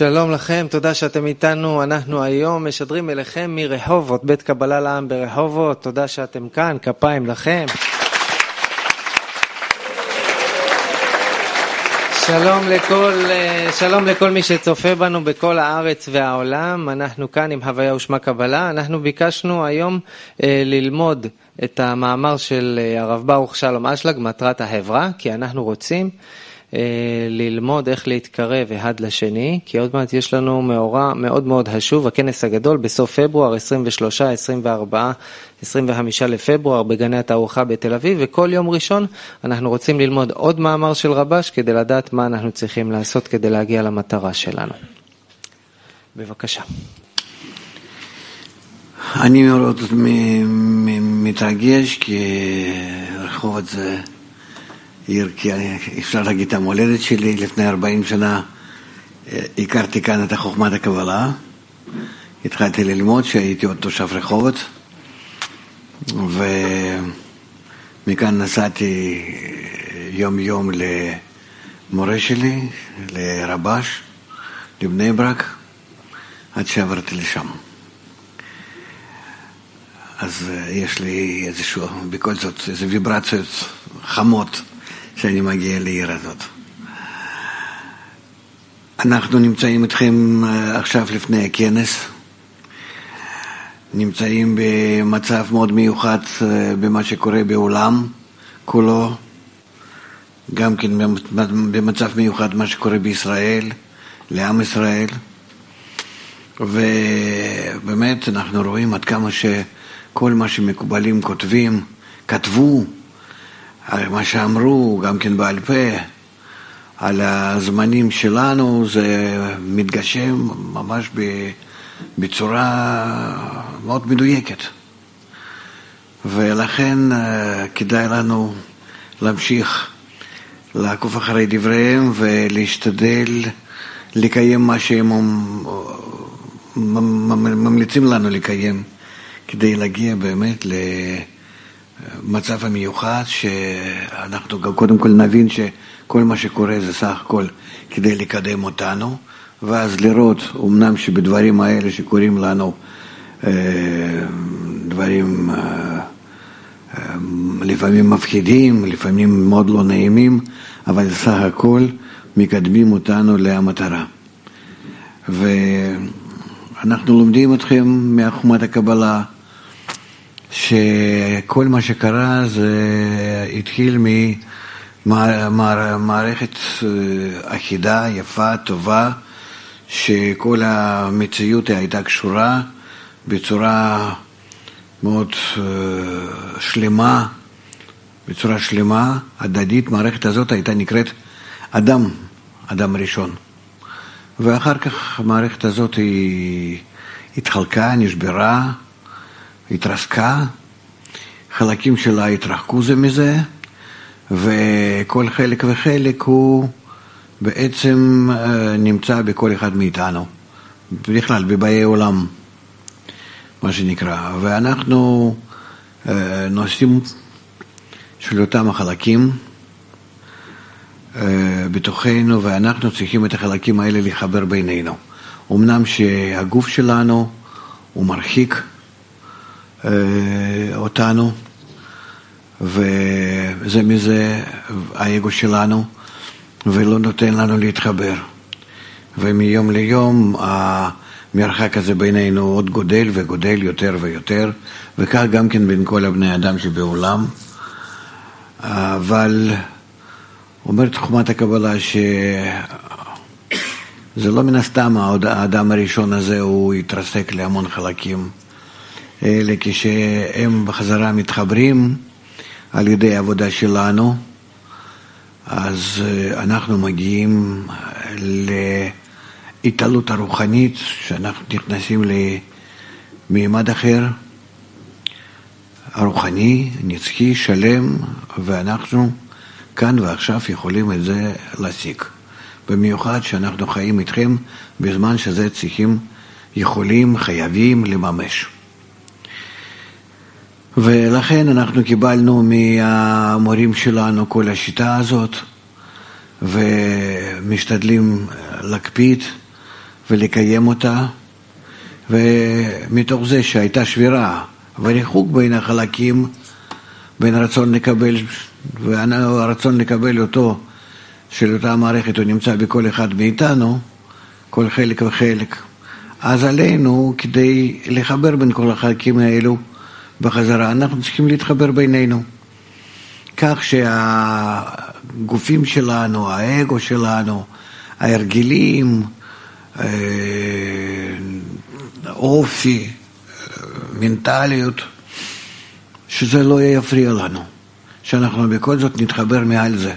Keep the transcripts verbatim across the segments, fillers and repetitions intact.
שלום לכם, תודה שאתם איתנו. אנחנו היום משדרים אליכם מרחובות, בית קבלה לעם ברחובות. תודה שאתם כאן, כפיים לכם. שלום לכל, שלום לכל מי שצופה בנו בכל הארץ והעולם. אנחנו כאן עם הוויה ושמה קבלה. אנחנו ביקשנו היום ללמוד את המאמר של הרב ברוך שלום אשלג, מטרת החברה, כי אנחנו רוצים ללמוד איך להתקרב אחד לשני, כי עוד מעט יש לנו מאורע מאוד מאוד חשוב, הכנס הגדול בסוף פברואר, עשרים ושלושה, עשרים וארבעה, עשרים וחמישה לפברואר בגני התערוכה בתל אביב, וכל יום ראשון אנחנו רוצים ללמוד עוד מאמר של רבש כדי לדעת מה אנחנו צריכים לעשות כדי להגיע למטרה שלנו. בבקשה. אני מאוד מתרגש כי רחובות זה עיר, כי אפשר להגיד את המולדת שלי. לפני ארבעים שנה הכרתי כאן את חוכמת הקבלה, התחלתי ללמוד שהייתי עוד תושב רחובות, ומכאן נסעתי יום יום למורה שלי, לרבש, לבני ברק, עד שעברתי לשם. אז יש לי איזשהו, בכל זאת, איזה ויברציות חמות שאני מגיע לעיר הזאת. אנחנו נמצאים איתכם עכשיו לפני הכנס, נמצאים במצב מאוד מיוחד במה שקורה בעולם כולו, גם כן במצב מיוחד מה שקורה בישראל, לעם ישראל, ובאמת אנחנו רואים עד כמה שכל מה שמקובלים כותבים, כתבו, על מה שאמרו, גם כן בעל פה, על הזמנים שלנו, זה מתגשם ממש בצורה מאוד מדויקת. ולכן כדאי לנו להמשיך לעקוב אחרי דבריהם ולהשתדל לקיים מה שהם ממליצים לנו לקיים, כדי להגיע באמת ל... מצב המיוחד שאנחנו גם קודם כל נבין שכל מה שקורה זה סך הכל כדי לקדם אותנו, ואז לראות אמנם שבדברים האלה שקוראים לנו דברים לפעמים מפחידים, לפעמים מאוד לא נעימים, אבל סך הכל מקדמים אותנו למטרה. ואנחנו לומדים אתכם מחוכמת הקבלה שכל מה שקרה זה התחיל ממערכת אחידה, יפה, טובה, שכל המציאות הייתה קשורה בצורה מאוד שלמה, בצורה שלמה, הדדית. מערכת הזאת הייתה נקראת אדם, אדם ראשון. ואחר כך המערכת הזאת היא התחלקה, נשברה, התרסקה, חלקים שלה התרחקו זה מזה, וכל חלק וחלק הוא בעצם נמצא בכל אחד מאיתנו, בכלל בבאי עולם, מה שנקרא. ואנחנו נושאים של אותם החלקים בתוכנו, ואנחנו צריכים את החלקים האלה לחבר בינינו. אמנם שהגוף שלנו הוא מרחיק אותנו, וזה מזה האגו שלנו, ולא נותן לנו להתחבר. ומיום ליום המרחק הזה בינינו עוד גודל וגודל יותר ויותר, וכך גם כן בין כל הבני אדם שבעולם. אבל אומרת חוכמת הקבלה שזה לא מן הסתם האדם הראשון הזה הוא התרסק להמון חלקים, אלא כשהם בחזרה מתחברים על ידי העבודה שלנו, אז אנחנו מגיעים להתעלות הרוחנית, שאנחנו נכנסים למימד אחר, הרוחני, נצחי, שלם, ואנחנו כאן ועכשיו יכולים את זה להשיג. במיוחד שאנחנו חיים איתכם בזמן שזה צריכים, יכולים, חייבים לממש. ולכן אנחנו קיבלנו מהמורים שלנו כל השיטה הזאת, ומשתדלים להקפיד ולקיים אותה, ומתוך זה שהייתה שבירה וריחוק בין החלקים, בין הרצון לקבל, והרצון לקבל אותו של אותה מערכת, הוא נמצא בכל אחד מאיתנו, כל חלק וחלק. אז עלינו, כדי לחבר בין כל החלקים האלו בחזרה, אנחנו צריכים להתחבר בינינו. כך שהגופים שלנו, האגו שלנו, ההרגלים, אופי, מנטליות, שזה לא יפריע לנו, שאנחנו בכל זאת נתחבר מעל זה.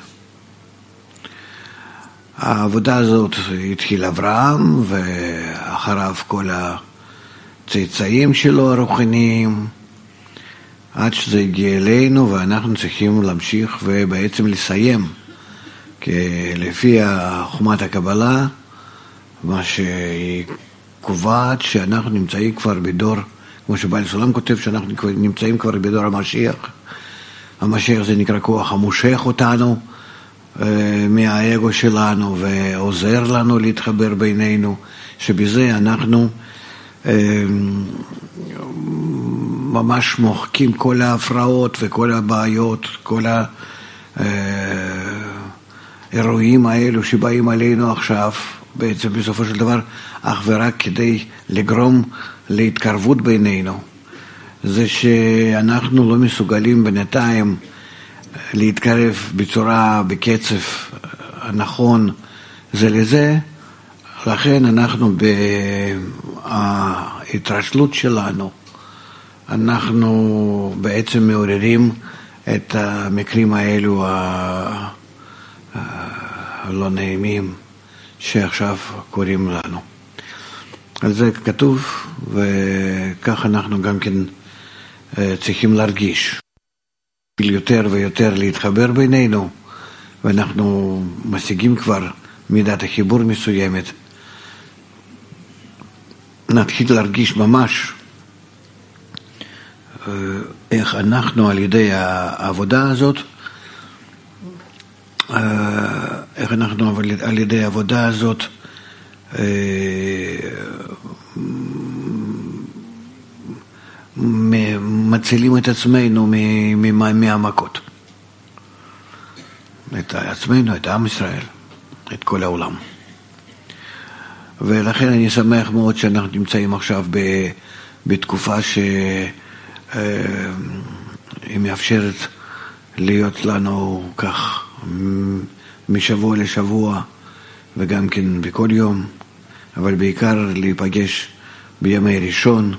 העבודה הזאת התחיל אברהם, ואחריו כל הצאצאים שלו הרוחניים, עד שזה הגיע אלינו, ואנחנו צריכים להמשיך ובעצם לסיים. כי לפי חומת הקבלה, מה שהיא קובעת שאנחנו נמצאים כבר בדור, כמו שבעל סולם כותב, שאנחנו נמצאים כבר בדור המשיח. המשיח זה נקרא כוח המושך אותנו מהאגו שלנו ועוזר לנו להתחבר בינינו, שבזה אנחנו ממש מוחקים כל ההפרעות וכל הבעיות, כל האירועים האלו שבאים עלינו עכשיו, בעצם בסופו של דבר אך ורק כדי לגרום להתקרבות בינינו. זה שאנחנו לא מסוגלים בינתיים להתקרב בצורה, בקצב הנכון זה לזה, לכן אנחנו בהתרשלות שלנו, אנחנו בעצם מעוררים את המקרים האלו הלא נעימים שעכשיו קוראים לנו. על זה כתוב, וכך אנחנו גם כן צריכים להרגיש. יותר ויותר להתחבר בינינו, ואנחנו משיגים כבר מידת החיבור מסוימת. נתחיל להרגיש ממש איך אנחנו על ידי העבודה הזאת, איך אנחנו על ידי העבודה הזאת מצילים את עצמנו מהמכות. את עצמנו, את עם ישראל, את כל העולם. ולכן אני שמח מאוד שאנחנו נמצאים עכשיו בתקופה שהיא מאפשרת להיות לנו כך משבוע לשבוע, וגם כן בכל יום, אבל בעיקר להיפגש בימי ראשון.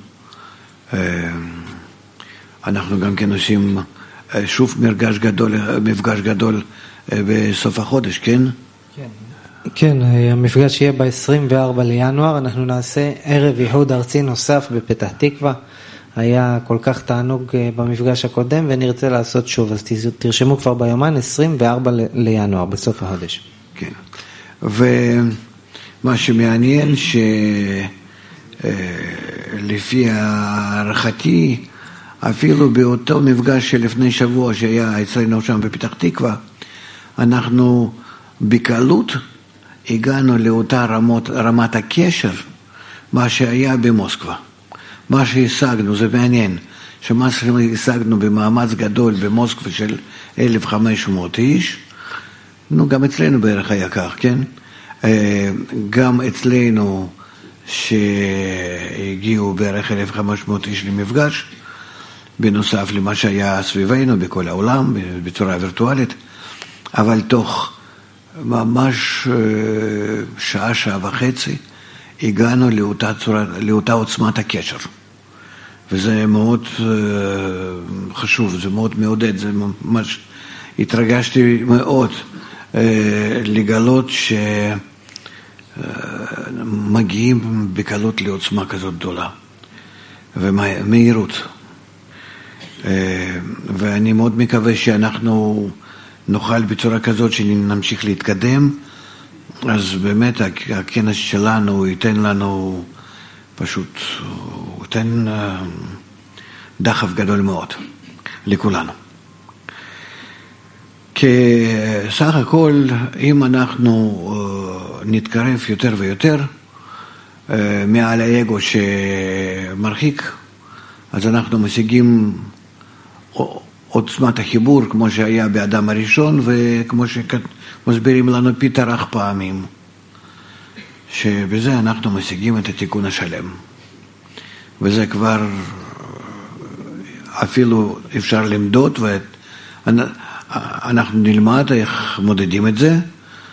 אנחנו גם כן עושים שוב מפגש גדול, מפגש גדול בסוף החודש, כן? כן. כן, המפגש יהיה ב-עשרים וארבעה לינואר, אנחנו נעשה ערב ייחוד ארצי נוסף בפתח תקווה. היה כל כך תענוג במפגש הקודם ונרצה לעשות שוב, אז תרשמו כבר ביומן עשרים וארבעה לינואר בסוף החודש. כן. ומה שמעניין שלפי הערכתי, אפילו באותו מפגש שלפני שבוע שהיה אצלנו שם בפתח תקווה, אנחנו בקלות הגענו לאותה רמות, רמת הקשר, מה שהיה במוסקבה. מה שהשגנו, זה מעניין, שמה שהשגנו במאמץ גדול במוסקבה של אלף וחמש מאות איש, נו, גם אצלנו בערך היה כך, כן? גם אצלנו שהגיעו בערך אלף וחמש מאות איש למפגש, בנוסף למה שהיה סביבנו בכל העולם, בצורה וירטואלית, אבל תוך ממש שעה, שעה וחצי, הגענו לאותה, צורה, לאותה עוצמת הקשר. וזה מאוד חשוב, זה מאוד מעודד, זה ממש התרגשתי מאוד לגלות שמגיעים בקלות לעוצמה כזאת גדולה ומהירות. ואני מאוד מקווה שאנחנו נוכל בצורה כזאת שנמשיך להתקדם, אז באמת הכנס שלנו ייתן לנו פשוט, ייתן דחף גדול מאוד לכולנו. כי סך הכל, אם אנחנו נתקרב יותר ויותר, מעל האגו שמרחיק, אז אנחנו משיגים עוצמת החיבור כמו שהיה באדם הראשון, וכמו שמסבירים לנו פיטר אך פעמים, שבזה אנחנו משיגים את התיקון השלם. וזה כבר אפילו אפשר למדוד, ואנחנו נלמד איך מודדים את זה,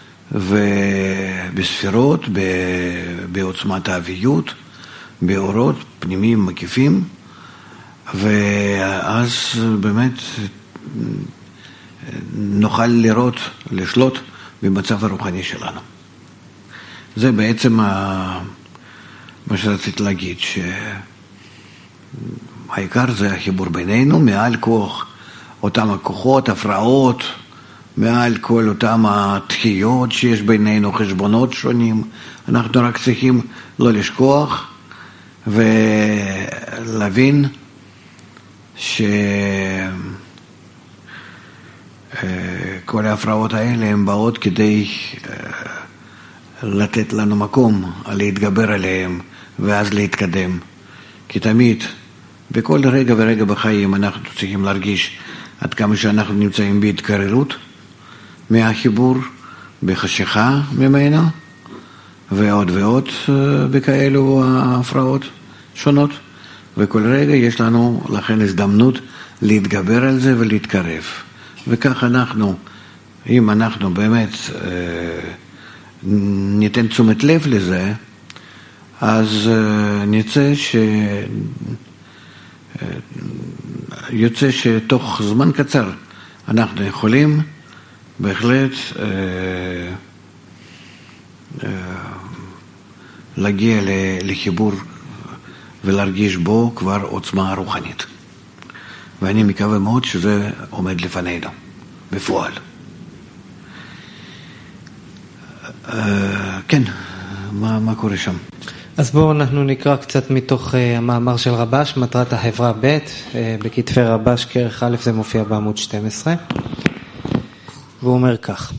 ובספירות, בעוצמת האביות, באורות פנימיים מקיפים, ואז באמת נוכל לראות, לשלוט במצב הרוחני שלנו. זה בעצם מה שרציתי להגיד, שהעיקר זה החיבור בינינו, מעל כוח אותם הכוחות, הפרעות, מעל כל אותם התחיות שיש בינינו, חשבונות שונים. אנחנו רק צריכים לא לשכוח ולהבין שכל ההפרעות האלה הן באות כדי לתת לנו מקום להתגבר עליהם ואז להתקדם. כי תמיד, בכל רגע ורגע בחיים אנחנו צריכים להרגיש עד כמה שאנחנו נמצאים בהתקררות מהחיבור, בחשיכה ממנה, ועוד ועוד בכאלו ההפרעות שונות. וכל רגע יש לנו לכן הזדמנות להתגבר על זה ולהתקרב. וכך אנחנו, אם אנחנו באמת ניתן תשומת לב לזה, אז נצא ש... יוצא שתוך זמן קצר אנחנו יכולים בהחלט אה, אה, להגיע לחיבור ולהרגיש בו כבר עוצמה רוחנית. ואני מקווה מאוד שזה עומד לפנינו, בפועל. אה, כן, מה, מה קורה שם? אז בואו אנחנו נקרא קצת מתוך uh, המאמר של רבש, מטרת החברה ב', uh, בכתפי רבש, כרך א', זה מופיע בעמוד שתים עשרה, והוא אומר כך: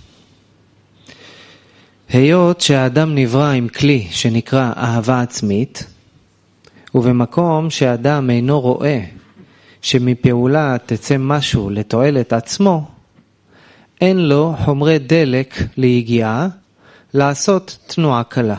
היות שהאדם נברא עם כלי שנקרא אהבה עצמית, ובמקום שהאדם אינו רואה שמפעולה תצא משהו לתועלת עצמו, אין לו חומרי דלק להגיעה לעשות תנועה קלה.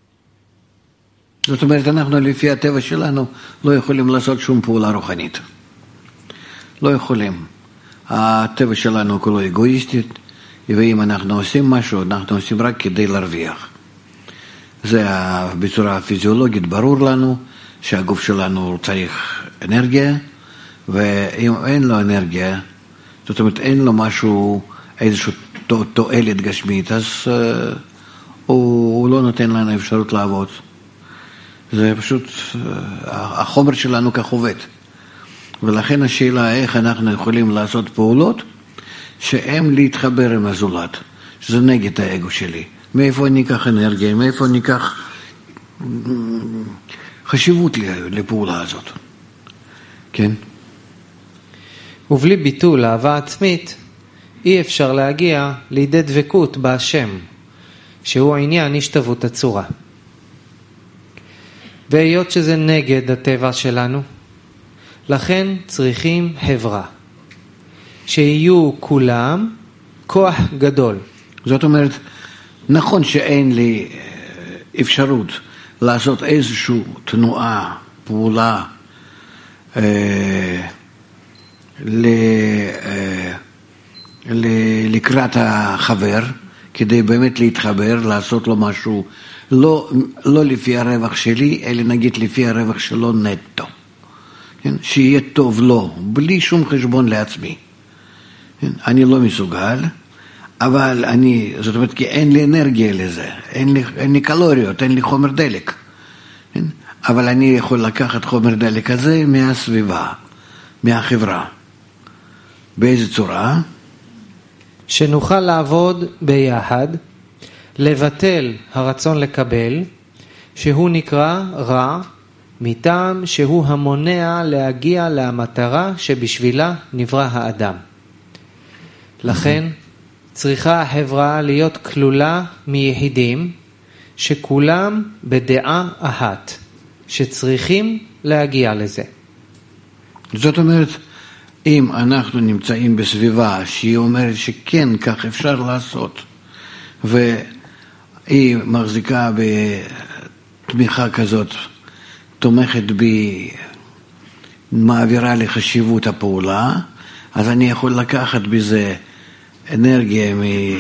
זאת אומרת, אנחנו לפי הטבע שלנו לא יכולים לעשות שום פעולה רוחנית. לא יכולים. הטבע שלנו כולו אגואיסטית, ואם אנחנו עושים משהו, אנחנו עושים רק כדי להרוויח. זה בצורה פיזיולוגית ברור לנו שהגוף שלנו צריך אנרגיה, ואם אין לו אנרגיה, זאת אומרת אין לו משהו, איזושהי תועלת גשמית, אז uh, הוא, הוא לא נותן לנו אפשרות לעבוד. זה פשוט, החומר שלנו כך עובד. ולכן השאלה איך אנחנו יכולים לעשות פעולות שהן להתחבר עם הזולת, שזה נגד האגו שלי. מאיפה אני אקח אנרגיה, מאיפה אני אקח חשיבות לפעולה הזאת. כן? ובלי ביטול אהבה עצמית, אי אפשר להגיע לידי דבקות בהשם, שהוא העניין השתוות הצורה. והיות שזה נגד הטבע שלנו, לכן צריכים חברה, שיהיו כולם כוח גדול. זאת אומרת, נכון שאין לי אפשרות לעשות איזושהי תנועה, פעולה, אה, ל, אה, ל, לקראת החבר, כדי באמת להתחבר, לעשות לו משהו, לא, לא לפי הרווח שלי, אלא נגיד לפי הרווח שלו נטו. כן? שיהיה טוב לו, בלי שום חשבון לעצמי. כן? אני לא מסוגל, אבל אני, זאת אומרת, כי אין לי אנרגיה לזה, אין לי, אין לי קלוריות, אין לי חומר דלק. כן? אבל אני יכול לקחת חומר דלק הזה מהסביבה, מהחברה. באיזה צורה? שנוכל לעבוד ביחד, לבטל הרצון לקבל, שהוא נקרא רע, מטעם שהוא המונע להגיע למטרה שבשבילה נברא האדם. לכן צריכה החברה להיות כלולה מיחידים שכולם בדעה אחת, שצריכים להגיע לזה. זאת אומרת, אם אנחנו נמצאים בסביבה שהיא אומרת שכן, כך אפשר לעשות, והיא מחזיקה בתמיכה כזאת, תומכת בי, מעבירה לחשיבות הפעולה, אז אני יכול לקחת בזה אנרגיה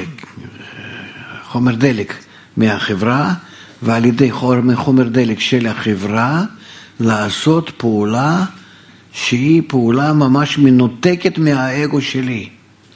מחומר דלק מהחברה, ועל ידי חומר דלק של החברה לעשות פעולה שהיא פעולה ממש מנותקת מהאגו שלי.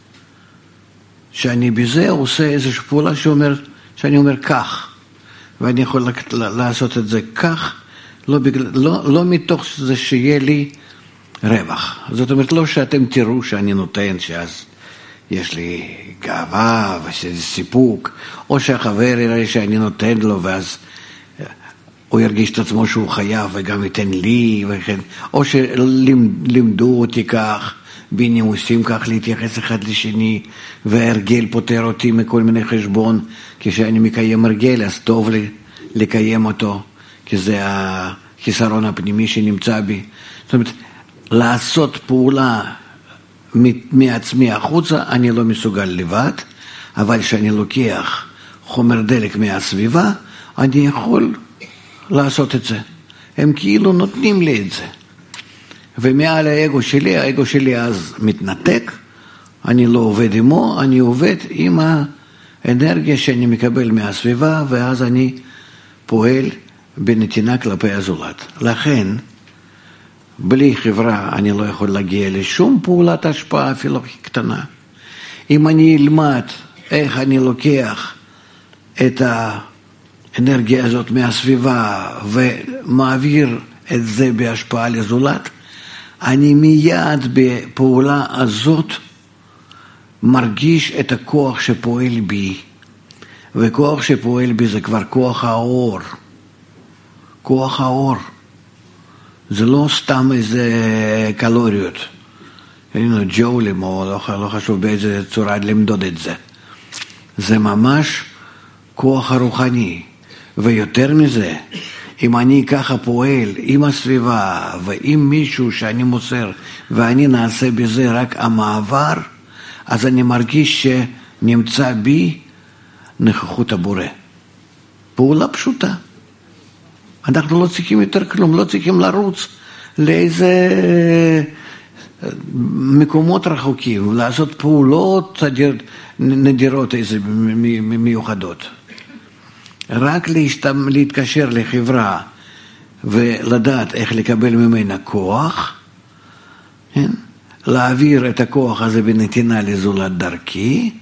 שאני בזה עושה איזושהי פעולה שאומר, שאני אומר כך, ואני יכול לעשות את זה כך, לא, בגלל, לא, לא מתוך זה שיהיה לי רווח. זאת אומרת, לא שאתם תראו שאני נותן, שאז יש לי גאווה וסיפוק, או שהחבר יראה שאני נותן לו, ואז הוא ירגיש את עצמו שהוא חייב וגם ייתן לי, וכן, או שלימדו אותי כך, בנימוסים כך להתייחס אחד לשני, והרגל פותר אותי מכל מיני חשבון, כשאני מקיים הרגל, אז טוב לי לקיים אותו, כי זה החיסרון הפנימי שנמצא בי. זאת אומרת, לעשות פעולה מעצמי החוצה, אני לא מסוגל לבד, אבל כשאני לוקח חומר דלק מהסביבה, אני יכול לעשות את זה. הם כאילו נותנים לי את זה. ומעל האגו שלי, האגו שלי אז מתנתק, אני לא עובד עמו, אני עובד עם האנרגיה שאני מקבל מהסביבה, ואז אני פועל בנתינה כלפי הזולת. לכן, בלי חברה אני לא יכול להגיע לשום פעולת השפעה אפילו הכי קטנה. אם אני אלמד איך אני לוקח את האנרגיה הזאת מהסביבה ומעביר את זה בהשפעה לזולת, אני מיד בפעולה הזאת מרגיש את הכוח שפועל בי, וכוח שפועל בי זה כבר כוח האור. כוח האור. זה לא סתם איזה קלוריות, ג'ולים, או לא, לא חשוב באיזה צורה למדוד את זה. זה ממש כוח הרוחני. ויותר מזה, אם אני ככה פועל עם הסביבה ועם מישהו שאני מוסר, ואני נעשה בזה רק המעבר, אז אני מרגיש שנמצא בי נוכחות הבורא. פעולה פשוטה. אנחנו לא צריכים יותר כלום, לא צריכים לרוץ לאיזה מקומות רחוקים, לעשות פעולות נדירות איזה מיוחדות. רק להשתמ... להתקשר לחברה ולדעת איך לקבל ממנה כוח, כן? להעביר את הכוח הזה בנתינה לזולת דרכי,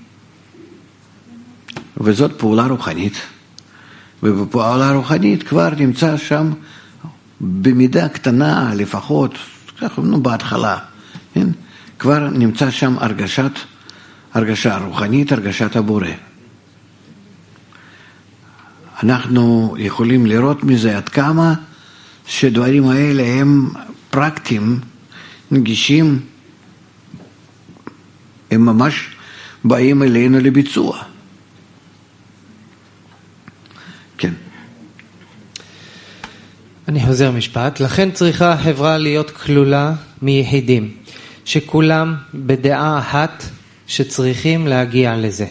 וזאת פעולה רוחנית. ובפעולה רוחנית כבר נמצא שם במידה קטנה לפחות, ככה בהתחלה, כן? כבר נמצא שם הרגשת, הרגשה רוחנית, הרגשת הבורא. אנחנו יכולים לראות מזה עד כמה שדברים האלה הם פרקטיים, נגישים, הם ממש באים אלינו לביצוע. כן. אני חוזר משפט. לכן צריכה החברה להיות כלולה מיחידים, שכולם בדעה אחת שצריכים להגיע לזה.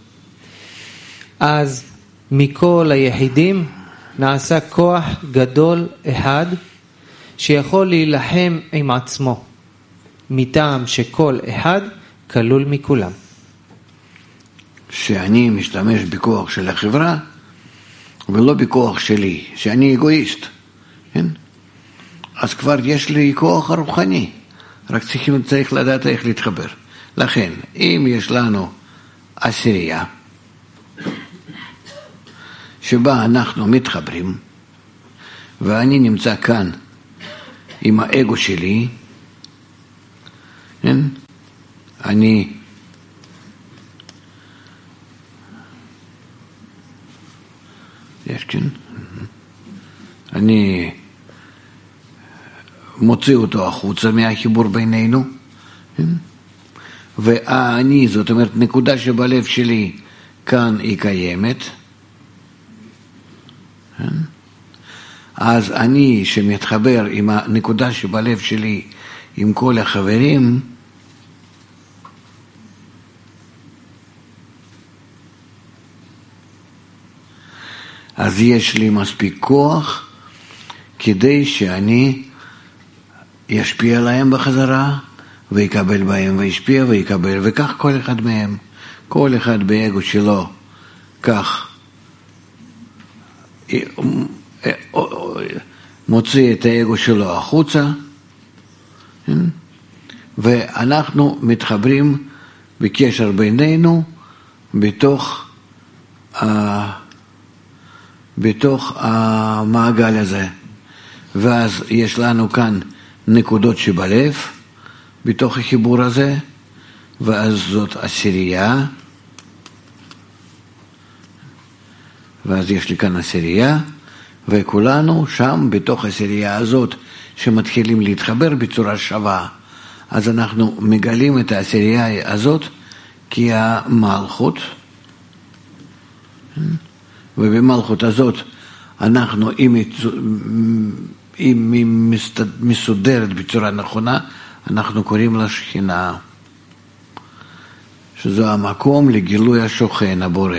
אז מכל היחידים נעשה כוח גדול אחד שיכול להילחם עם עצמו, מטעם שכל אחד כלול מכולם. שאני משתמש בכוח של החברה ולא בכוח שלי, שאני אגואיסט, כן? אז כבר יש לי כוח הרוחני, רק צריכים, צריך לדעת איך להתחבר. לכן, אם יש לנו עשירייה שבה אנחנו מתחברים, ואני נמצא כאן עם האגו שלי, כן? אני יש, כן? אני מוציא אותו החוצה מהחיבור בינינו, כן? ואני, זאת אומרת, נקודה שבלב שלי כאן היא קיימת, אז אני שמתחבר עם הנקודה שבלב שלי, עם כל החברים, אז יש לי מספיק כוח כדי שאני ישפיע עליהם בחזרה, ויקבל בהם וישפיע ויקבל, וכך כל אחד מהם, כל אחד באגו שלו, כך מוציא את האגו שלו החוצה, ואנחנו מתחברים בקשר בינינו בתוך בתוך המעגל הזה, ואז יש לנו כאן נקודות שבלב בתוך החיבור הזה, ואז זאת עשירייה, ואז יש לי כאן עשירייה, וכולנו שם בתוך העשירייה הזאת שמתחילים להתחבר בצורה שווה. אז אנחנו מגלים את העשירייה הזאת כי המלכות, ובמלכות הזאת אנחנו, אם היא מסודרת בצורה נכונה, אנחנו קוראים לה שכינה, שזו המקום לגילוי השוכן, הבורא,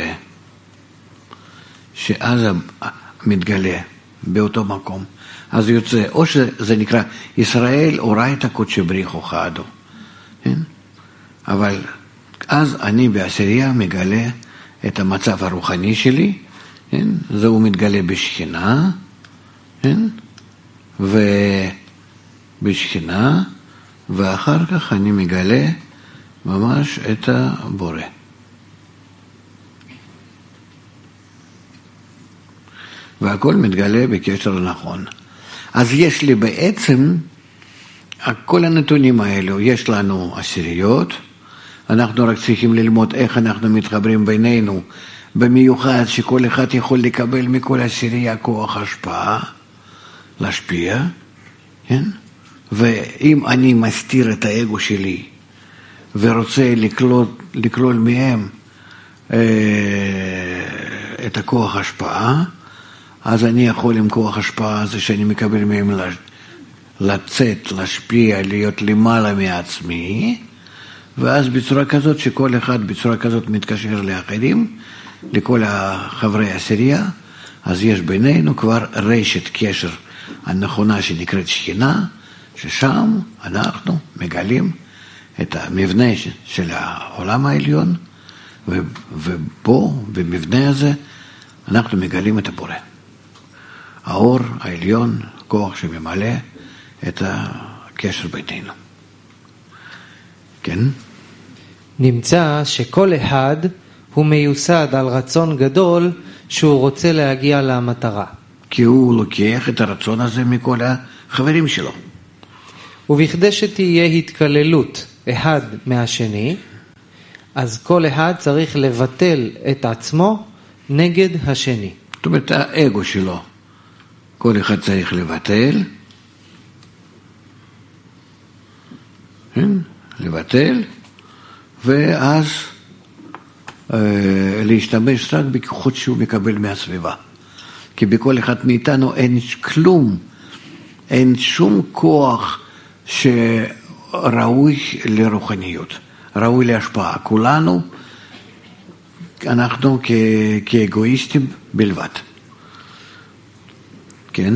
שאז מתגלה באותו מקום. אז יוצא, או שזה נקרא ישראל אורייתא קודשא בריחו חדו, כן? אבל אז אני בעשירייה מגלה את המצב הרוחני שלי, כן? זהו מתגלה בשכינה, כן? ובשכינה, ואחר כך אני מגלה ממש את הבורא. והכל מתגלה בקשר נכון. אז יש לי בעצם, כל הנתונים האלו, יש לנו עשיריות, אנחנו רק צריכים ללמוד איך אנחנו מתחברים בינינו, במיוחד שכל אחד יכול לקבל מכל עשירייה כוח השפעה, להשפיע, כן? ואם אני מסתיר את האגו שלי, ורוצה לקלול, לקלול מהם אה, את הכוח השפעה, אז אני יכול עם כוח השפעה הזה שאני מקבל מהם לצאת, להשפיע, להיות למעלה מעצמי, ואז בצורה כזאת שכל אחד בצורה כזאת מתקשר לאחרים, לכל חברי העשירייה, אז יש בינינו כבר רשת קשר הנכונה שנקראת שכינה, ששם אנחנו מגלים את המבנה של העולם העליון, ובו, במבנה הזה, אנחנו מגלים את הבורא. האור העליון, כוח שממלא את הקשר בינינו. כן? נמצא שכל אחד הוא מיוסד על רצון גדול שהוא רוצה להגיע למטרה. כי הוא לוקח את הרצון הזה מכל החברים שלו. ובכדי שתהיה התקללות אחד מהשני, אז כל אחד צריך לבטל את עצמו נגד השני. זאת אומרת, האגו שלו, כל אחד צריך לבטל, כן? לבטל, ואז אה, להשתמש רק בכוחות שהוא מקבל מהסביבה. כי בכל אחד מאיתנו אין כלום, אין שום כוח שראוי לרוחניות, ראוי להשפעה. כולנו, אנחנו כ- כאגואיסטים בלבד. כן?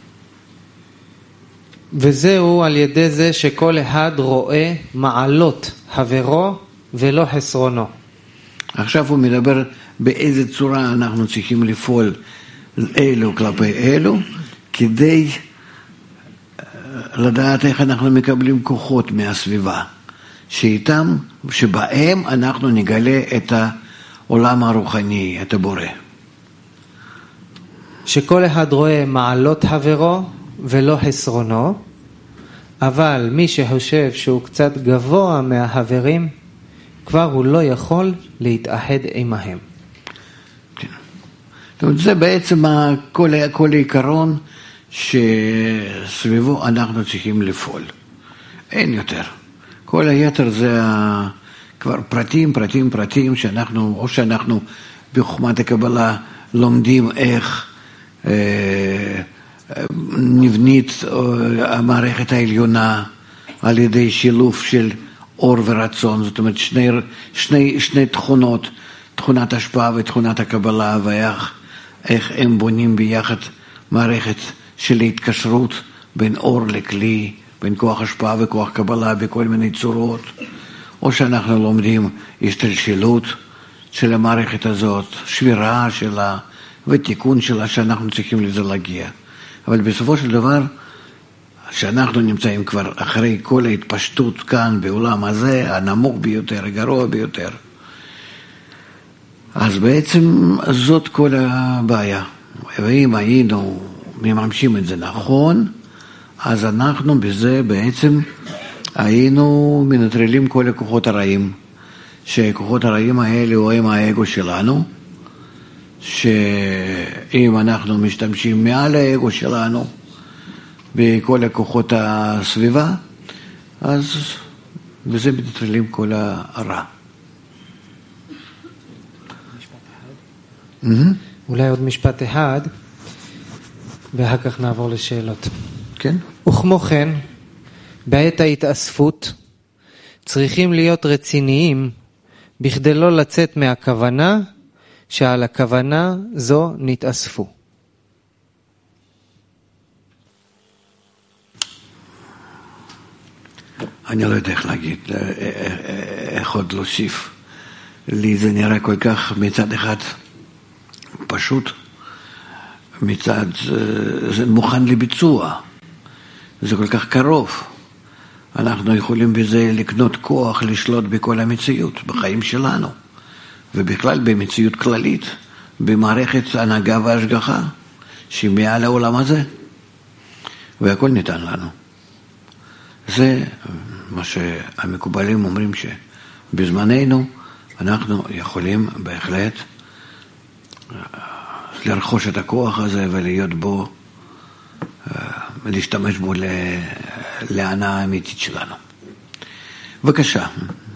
וזהו על ידי זה שכל אחד רואה מעלות חברו ולא חסרונו. עכשיו הוא מדבר באיזה צורה אנחנו צריכים לפעול אלו כלפי אלו, כדי לדעת איך אנחנו מקבלים כוחות מהסביבה, שאיתם, שבהם אנחנו נגלה את העולם הרוחני, את הבורא. שכל אחד רואה מעלות חברו ולא חסרונו, אבל מי שחושב שהוא קצת גבוה מהחברים, כבר הוא לא יכול להתאחד עמהם. כן. זאת אומרת, זה בעצם כל, כל העיקרון שסביבו אנחנו צריכים לפעול. אין יותר. כל היתר זה כבר פרטים, פרטים, פרטים, שאנחנו, או שאנחנו בחוכמת הקבלה לומדים איך נבנית המערכת העליונה על ידי שילוב של אור ורצון, זאת אומרת שני, שני, שני תכונות, תכונת השפעה ותכונת הקבלה, ואיך איך הם בונים ביחד מערכת של התקשרות בין אור לכלי, בין כוח השפעה וכוח קבלה בכל מיני צורות, או שאנחנו לומדים השתלשלות של המערכת הזאת, שבירה שלה ותיקון שלה שאנחנו צריכים לזה להגיע. אבל בסופו של דבר, שאנחנו נמצאים כבר אחרי כל ההתפשטות כאן בעולם הזה, הנמוך ביותר, הגרוע ביותר, אז בעצם זאת כל הבעיה. ואם היינו מממשים את זה נכון, אז אנחנו בזה בעצם היינו מנטרלים כל הכוחות הרעים, שכוחות הרעים האלה הוא עם האגו שלנו, שאם אנחנו משתמשים מעל האגו שלנו בכל הכוחות הסביבה, אז בזה מנטרלים כל הרע. אולי עוד משפט אחד, ואחר כך נעבור לשאלות. כן. וכמו כן, בעת ההתאספות, צריכים להיות רציניים, בכדי לא לצאת מהכוונה, שעל הכוונה זו נתאספו. אני לא יודע איך להגיד, איך עוד להוסיף. לי זה נראה כל כך מצד אחד פשוט, מצד זה מוכן לביצוע, זה כל כך קרוב. אנחנו יכולים בזה לקנות כוח, לשלוט בכל המציאות, בחיים שלנו, ובכלל במציאות כללית, במערכת הנהגה והשגחה, שהיא מעל העולם הזה, והכל ניתן לנו. זה מה שהמקובלים אומרים, שבזמננו אנחנו יכולים בהחלט לרכוש את הכוח הזה ולהיות בו, להשתמש בו להנאה האמיתית שלנו. בבקשה.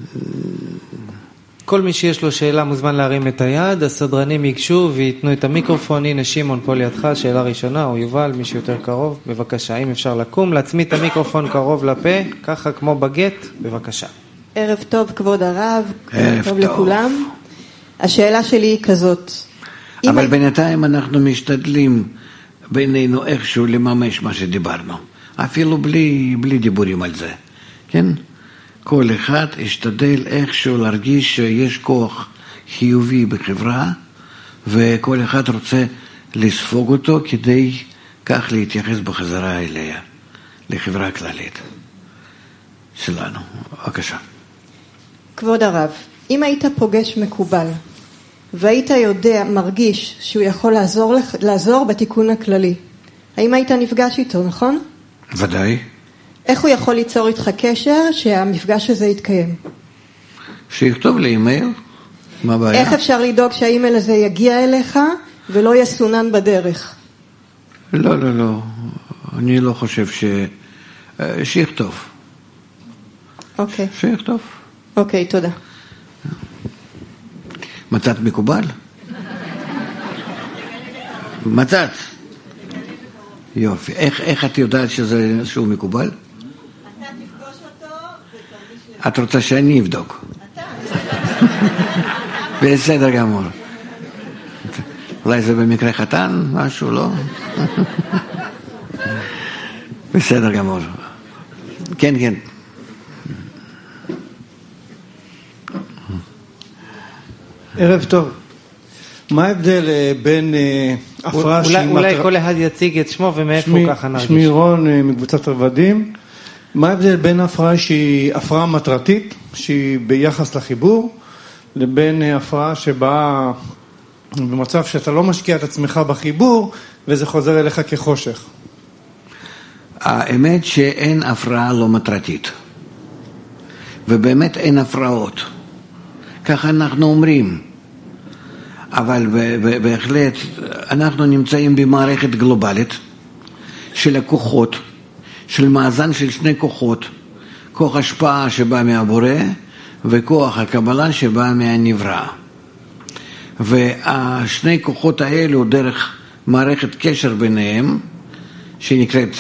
כל מי שיש לו שאלה מוזמן להרים את היד, הסדרנים ייגשו ויתנו את המיקרופון. הנה שמעון פה לידך, שאלה ראשונה, או יובל, מי שיותר קרוב, בבקשה. אם אפשר לקום, להצמיד את המיקרופון קרוב לפה, ככה כמו בגט, בבקשה. ערב טוב כבוד הרב, ערב טוב טוב לכולם. השאלה שלי היא כזאת. אבל בינתיים אנחנו משתדלים בינינו איכשהו לממש מה שדיברנו, אפילו בלי, בלי דיבורים על זה, כן? כל אחד ישתדל איכשהו להרגיש שיש כוח חיובי בחברה, וכל אחד רוצה לספוג אותו כדי כך להתייחס בחזרה אליה, לחברה הכללית שלנו. בבקשה. כבוד הרב, אם היית פוגש מקובל, והיית יודע, מרגיש שהוא יכול לעזור, לעזור בתיקון הכללי, האם היית נפגש איתו, נכון? ודאי. איך הוא יכול ליצור איתך קשר שהמפגש הזה יתקיים? שיכתוב לי אימייל, מה הבעיה? איך אפשר לדאוג שהאימייל הזה יגיע אליך ולא יסונן בדרך? לא, לא, לא. אני לא חושב ש... שיכתוב. אוקיי. שיכתוב. אוקיי, תודה. מצאת מקובל? מצאת? יופי. איך, איך את יודעת שזה, שהוא מקובל? אתה תפגוש אותו ותרגיש לבד. את רוצה שאני אבדוק? אתה. בסדר גמור. אולי זה במקרה חתן, משהו, לא? בסדר גמור. כן, כן. ערב טוב. מה ההבדל בין הפרעה שהיא... אולי כל אחד יציג את שמו ומאיפה ככה נרגיש. שמי רון מקבוצת רבדים. מה ההבדל בין הפרעה שהיא הפרעה מטרתית, שהיא ביחס לחיבור, לבין הפרעה שבאה במצב שאתה לא משקיע את עצמך בחיבור, וזה חוזר אליך כחושך? האמת שאין הפרעה לא מטרתית. ובאמת אין הפרעות. ככה אנחנו אומרים. אבל בהחלט אנחנו נמצאים במערכת גלובלית של הכוחות, של מאזן של שני כוחות, כוח השפעה שבא מהבורא וכוח הקבלה שבא מהנברא. והשני כוחות האלו דרך מערכת קשר ביניהם, שנקראת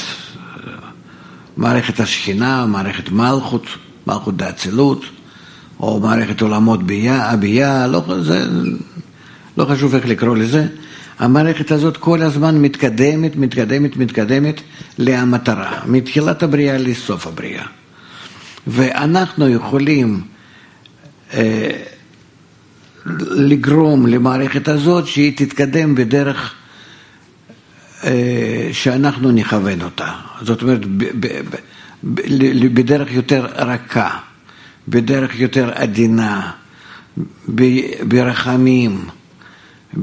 מערכת השכינה, מערכת מלכות, מלכות דאצילות, או מערכת עולמות בייה, הבייה, לא, זה, לא חשוב איך לקרוא לזה. המערכת הזאת כל הזמן מתקדמת, מתקדמת, מתקדמת למטרה, מתחילת הבריאה לסוף הבריאה. ואנחנו יכולים אה, לגרום למערכת הזאת שהיא תתקדם בדרך אה, שאנחנו נכוון אותה. זאת אומרת, ב, ב, ב, ב, בדרך יותר רכה, בדרך יותר עדינה, ב, ברחמים, ב,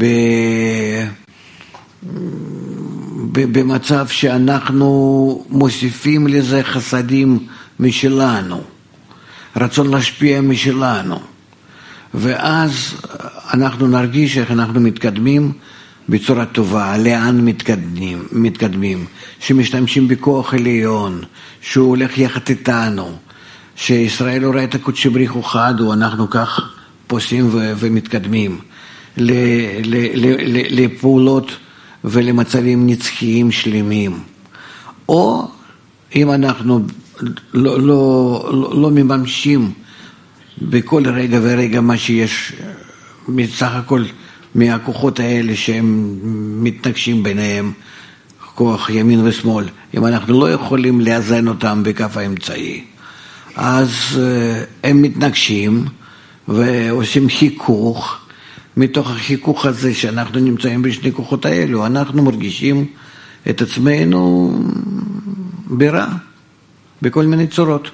ב, במצב שאנחנו מוסיפים לזה חסדים משלנו, רצון להשפיע משלנו, ואז אנחנו נרגיש איך אנחנו מתקדמים בצורה טובה, לאן מתקדמים, מתקדמים, שמשתמשים בכוח עליון, שהוא הולך יחד איתנו, שישראל רואה את הקודשי בריחו חד, ואנחנו כך פוסעים ו- ומתקדמים ל- ל- ל- ל- לפעולות ולמצבים נצחיים שלמים. או אם אנחנו לא, לא, לא, לא מממשים בכל רגע ורגע מה שיש מסך הכל מהכוחות האלה שהם מתנגשים ביניהם, כוח ימין ושמאל, אם אנחנו לא יכולים לאזן אותם בכף האמצעי, אז הם מתנגשים ועושים חיכוך. מתוך החיכוך הזה שאנחנו נמצאים בשני כוחות האלו, אנחנו מרגישים את עצמנו ברע, בכל מיני צורות.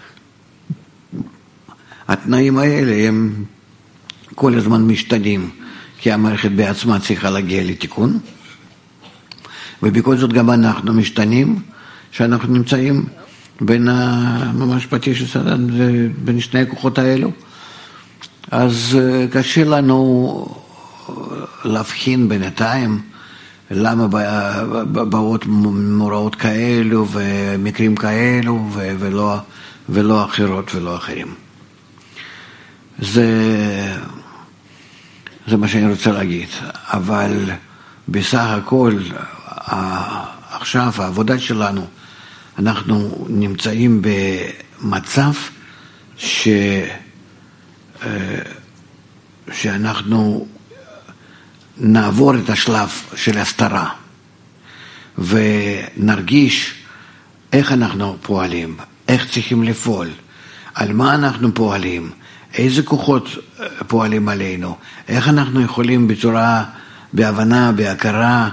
התנאים האלה הם כל הזמן משתנים, כי המערכת בעצמה צריכה להגיע לתיקון, ובכל זאת גם אנחנו משתנים, שאנחנו נמצאים בין ממש פטיש וסדן, בין שני הכוחות האלו. אז קשה לנו להבחין בינתיים למה באות מוראות כאלו ומקרים כאלו ולא, ולא אחרות ולא אחרים. זה, זה מה שאני רוצה להגיד. אבל בסך הכל, עכשיו העבודה שלנו, אנחנו נמצאים במצב ש... שאנחנו נעבור את השלב של הסתרה ונרגיש איך אנחנו פועלים, איך צריכים לפעול, על מה אנחנו פועלים, איזה כוחות פועלים עלינו, איך אנחנו יכולים בצורה, בהבנה, בהכרה,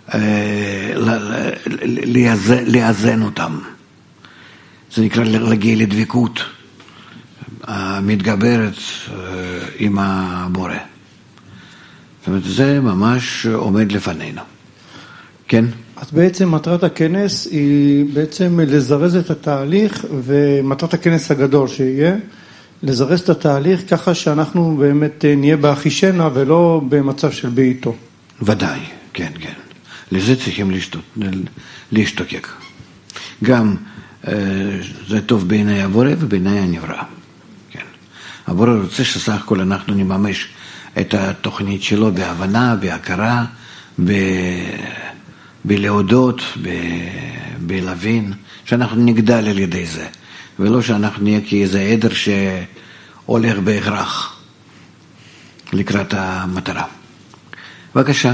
לאזן אותם. זה נקרא להגיע לדבקות המתגברת עם הבורא. זאת אומרת, זה ממש עומד לפנינו. כן? אז בעצם מטרת הכנס היא בעצם לזרז את התהליך, ומטרת הכנס הגדול שיהיה, לזרז את התהליך ככה שאנחנו באמת נהיה באחישנה ולא במצב של בעיתו. ודאי, כן, כן. לזה צריכים להשתוקק. גם זה טוב בעיני הבורא ובעיני הנברא. הבורא רוצה שסך הכל אנחנו נממש את התוכנית שלו בהבנה, בהכרה, ב... בלהודות, ב... בלהבין, שאנחנו נגדל על ידי זה, ולא שאנחנו נהיה כאיזה עדר שהולך בהכרח לקראת המטרה. בבקשה.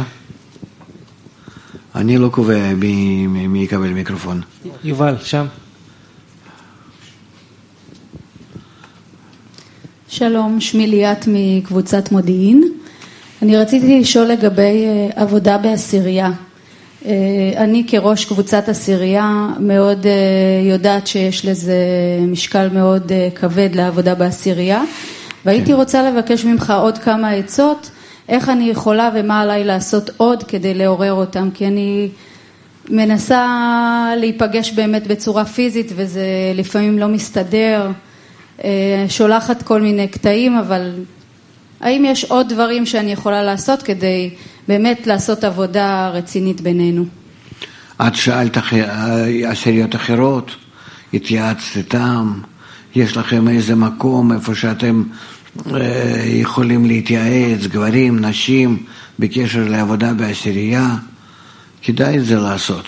אני לא קובע מי, מי יקבל מיקרופון. יובל, שם. שלום, שמי ליאת מקבוצת מודיעין. אני רציתי לשאול לגבי עבודה בעשירייה. אני כראש קבוצת עשירייה מאוד יודעת שיש לזה משקל מאוד כבד לעבודה בעשירייה, והייתי רוצה לבקש ממך עוד כמה עצות, איך אני יכולה ומה עליי לעשות עוד כדי לעורר אותם, כי אני מנסה להיפגש באמת בצורה פיזית וזה לפעמים לא מסתדר, שולחת כל מיני קטעים, אבל האם יש עוד דברים שאני יכולה לעשות כדי באמת לעשות עבודה רצינית בינינו? את שאלת עשיריות אחרות, התייעצת איתם, יש לכם איזה מקום איפה שאתם יכולים להתייעץ, גברים, נשים, בקשר לעבודה בעשירייה, כדאי זה לעשות.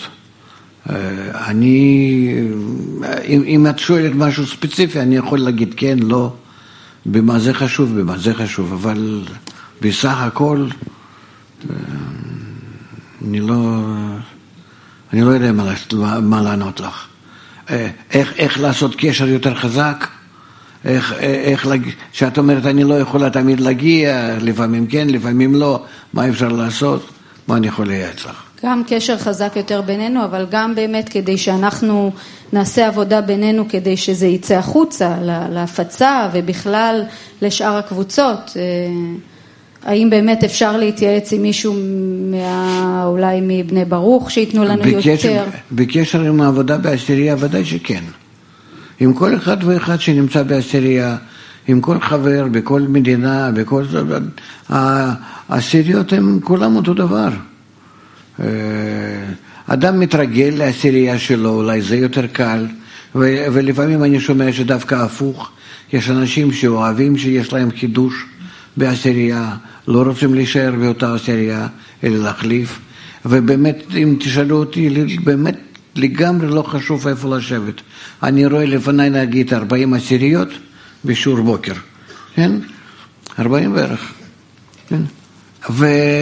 אני, אם, אם את שואלת משהו ספציפי, אני יכול להגיד כן, לא, במה זה חשוב, במה זה חשוב, אבל בסך הכל, אני לא, אני לא יודע מה, מה לענות לך. איך, איך לעשות קשר יותר חזק? איך, איך, שאת אומרת, אני לא יכולה תמיד להגיע, לפעמים כן, לפעמים לא, מה אפשר לעשות? מה אני יכול לייעץ לך? גם קשר חזק יותר בינינו, אבל גם באמת כדי שאנחנו נעשה עבודה בינינו, כדי שזה יצא החוצה, להפצה ובכלל לשאר הקבוצות. האם באמת אפשר להתייעץ עם מישהו מה, אולי מבני ברוך שיתנו לנו בקשר, יותר? בקשר עם העבודה בעשירייה, ודאי שכן. עם כל אחד ואחד שנמצא בעשירייה, עם כל חבר, בכל מדינה, בכל... העשיריות הם כולם אותו דבר. אדם מתרגל לעשירייה שלו, אולי זה יותר קל, ולפעמים אני שומע שדווקא הפוך, יש אנשים שאוהבים שיש להם חידוש בעשירייה, לא רוצים להישאר באותה עשירייה, אלא להחליף, ובאמת, אם תשאלו אותי, באמת לגמרי לא חשוב איפה לשבת. אני רואה לפני נגיד ארבעים עשיריות בשיעור בוקר, כן? ארבעים בערך, כן? ו...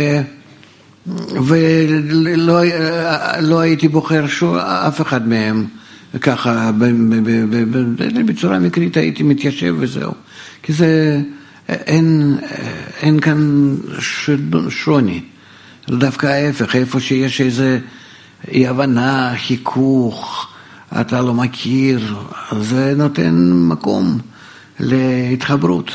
ולא לא הייתי בוחר שום, אף אחד מהם ככה, בצורה מקרית הייתי מתיישב וזהו. כי זה, אין, אין כאן שוני. דווקא ההפך, איפה שיש איזה אי הבנה, חיכוך, אתה לא מכיר, זה נותן מקום להתחברות.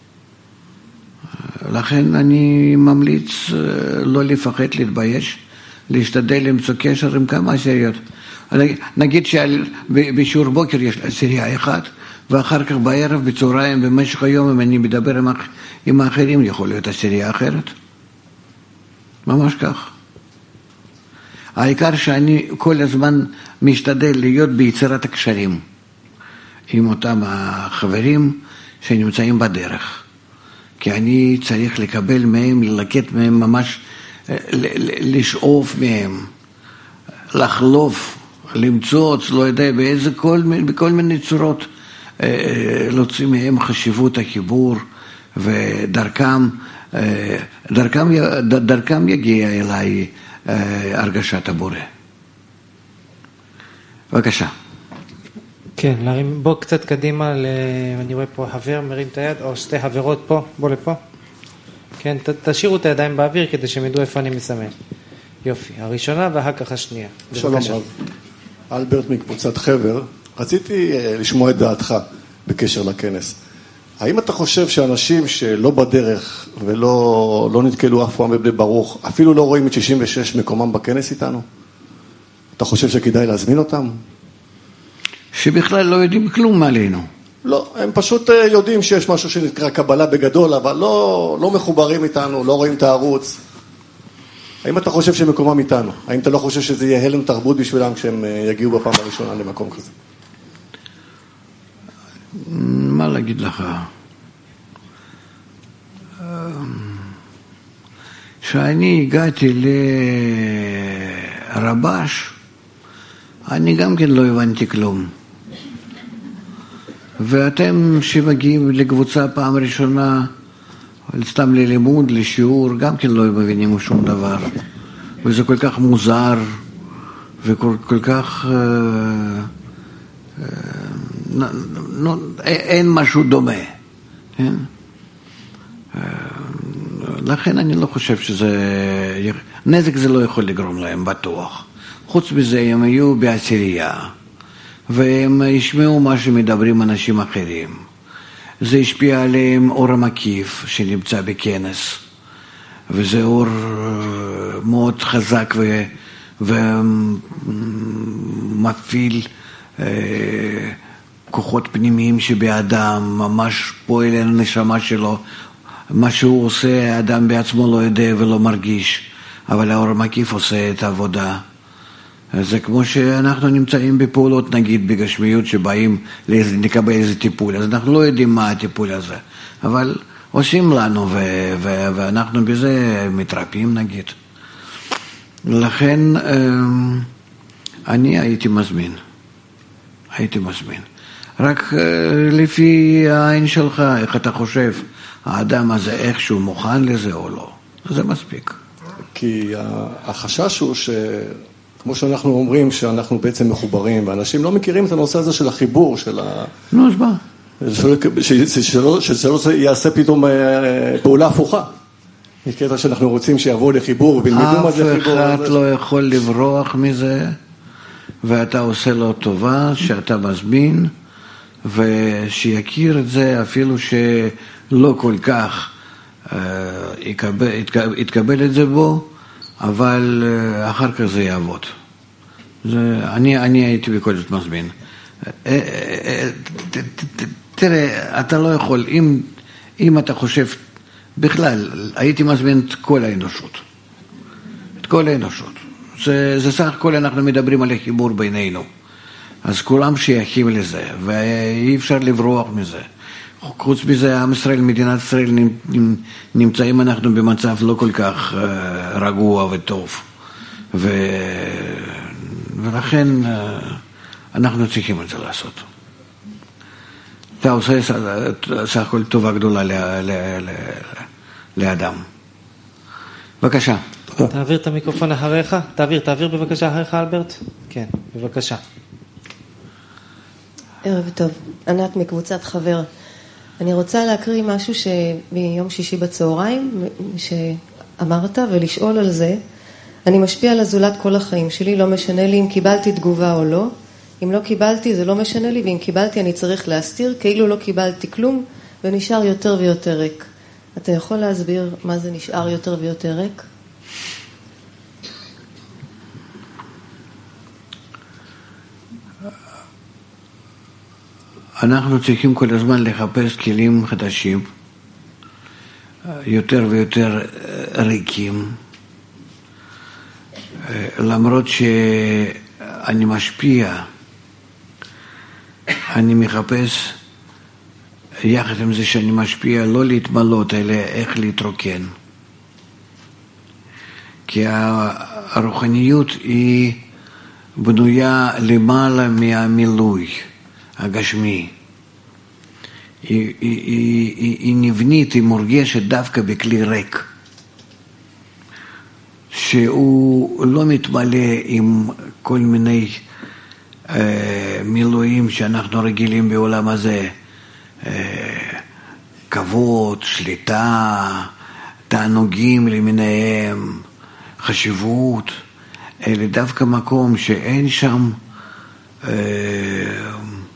לכן אני ממליץ לא לפחד, להתבייש, להשתדל למצוא קשר עם כמה עשיריות. נגיד שבשיעור בוקר יש עשירייה אחת, ואחר כך בערב, בצהריים, במשך היום, אם אני מדבר עם, עם האחרים, יכול להיות עשירייה אחרת. ממש כך. העיקר שאני כל הזמן משתדל להיות ביצירת הקשרים עם אותם החברים שנמצאים בדרך. כי אני צריך לקבל מהם, ללקט מהם ממש, לשאוף מהם, לחלוף, למצוץ, לא יודע, באיזה כל, בכל מיני צורות, להוציא מהם חשיבות החיבור, ודרכם, דרכם, דרכם יגיע אליי הרגשת הבורא. בבקשה. כן, להרים, בוא קצת קדימה, אני רואה פה חבר מרים את היד, או שתי חברות פה, בוא לפה. כן, ת, תשאירו את הידיים באוויר כדי שהם ידעו איפה אני מסמן. יופי, הראשונה ואחר כך השנייה. שלום רב, אלברט מקבוצת חבר, רציתי לשמוע את דעתך בקשר לכנס. האם אתה חושב שאנשים שלא בדרך ולא לא נתקלו אף פעם בבני ברוך, אפילו לא רואים את שישים ושש מקומם בכנס איתנו? אתה חושב שכדאי להזמין אותם? שבכלל לא יודעים כלום עלינו. לא, הם פשוט יודעים שיש משהו שנקרא קבלה בגדול, אבל לא, לא מחוברים איתנו, לא רואים את הערוץ. האם אתה חושב שהם מקומם איתנו? האם אתה לא חושב שזה יהיה הלם תרבות בשבילם כשהם יגיעו בפעם הראשונה למקום כזה? מה להגיד לך? כשאני הגעתי לרבש, אני גם כן לא הבנתי כלום. ואתם שמגיעים לקבוצה פעם ראשונה, סתם ללימוד, לשיעור, גם כן לא מבינים שום דבר. וזה כל כך מוזר, וכל כל כך... אה, אה, לא, אין משהו דומה. כן? אה, לכן אני לא חושב שזה... נזק זה לא יכול לגרום להם, בטוח. חוץ מזה, הם היו בעשירייה, והם ישמעו מה שמדברים אנשים אחרים. זה השפיע עליהם אור המקיף שנמצא בכנס, וזה אור מאוד חזק ו... ומפעיל אה, כוחות פנימיים שבאדם, ממש פועל על הנשמה שלו. מה שהוא עושה, האדם בעצמו לא יודע ולא מרגיש, אבל האור המקיף עושה את העבודה. זה כמו שאנחנו נמצאים בפעולות, נגיד בגשמיות, שבאים לקבל איזה טיפול, אז אנחנו לא יודעים מה הטיפול הזה, אבל עושים לנו, ו- ו- ואנחנו בזה מתרפים, נגיד. לכן אני הייתי מזמין, הייתי מזמין. רק לפי העין שלך, איך אתה חושב, האדם הזה איכשהו מוכן לזה או לא, זה מספיק. כי החשש הוא ש... כמו שאנחנו אומרים שאנחנו בעצם מחוברים, ואנשים לא מכירים את הנושא הזה של החיבור, של ה... נו, אז מה? שלא יעשה פתאום פעולה הפוכה. מקטע שאנחנו רוצים שיבואו לחיבור, וילמדו מה זה חיבור. אף אחד לא יכול לברוח מזה, ואתה עושה לו טובה, שאתה מזמין, ושיכיר את זה אפילו שלא כל כך יתקבל את זה בו, אבל אחר כך זה יעבוד. זה, אני, אני הייתי בכל זאת מזמין. תראה, אתה לא יכול, אם, אם אתה חושב, בכלל, הייתי מזמין את כל האנושות. את כל האנושות. זה, זה סך הכל אנחנו מדברים על החיבור בינינו. אז כולם שייכים לזה, ואי אפשר לברוח מזה. חוץ מזה, עם ישראל, מדינת ישראל, נמצאים אנחנו במצב לא כל כך רגוע וטוב. ו... ולכן אנחנו צריכים את זה לעשות. אתה עושה סך הכל טובה גדולה ל... ל... ל... לאדם. בבקשה. תעביר את המיקרופון אחריך. תעביר, תעביר בבקשה אחריך, אלברט. כן, בבקשה. ערב טוב. ענת מקבוצת חבר. אני רוצה להקריא משהו שמיום שישי בצהריים שאמרת ולשאול על זה. אני משפיע על הזולת כל החיים שלי, לא משנה לי אם קיבלתי תגובה או לא. אם לא קיבלתי זה לא משנה לי, ואם קיבלתי אני צריך להסתיר, כאילו לא קיבלתי כלום ונשאר יותר ויותר ריק. אתה יכול להסביר מה זה נשאר יותר ויותר ריק? אנחנו צריכים כל הזמן לחפש כלים חדשים, יותר ויותר ריקים, למרות שאני משפיע, אני מחפש, יחד עם זה שאני משפיע, לא להתמלות, אלא איך להתרוקן. כי הרוחניות היא בנויה למעלה מהמילוי הגשמי. היא, היא, היא, היא נבנית, היא מורגשת דווקא בכלי ריק, שהוא לא מתמלא עם כל מיני אה, מילואים שאנחנו רגילים בעולם הזה, אה, כבוד, שליטה, תענוגים למיניהם, חשיבות, אלא דווקא מקום שאין שם אה,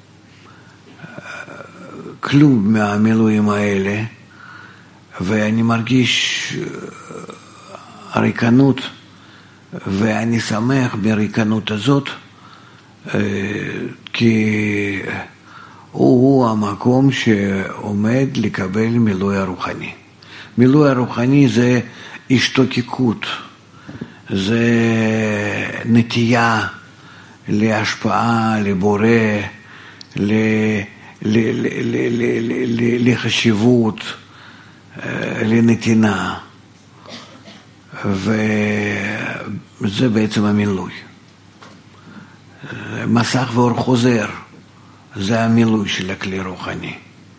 כלום מהמילואים האלה, ואני מרגיש הריקנות, ואני שמח בריקנות הזאת, כי הוא המקום שעומד לקבל מילוי הרוחני. מילוי הרוחני זה השתוקקות, זה נטייה להשפעה, לבורא, ל... לחשיבות, לנתינה, וזה בעצם המילוי. מסך ואור חוזר, זה המילוי של הכלי רוחני.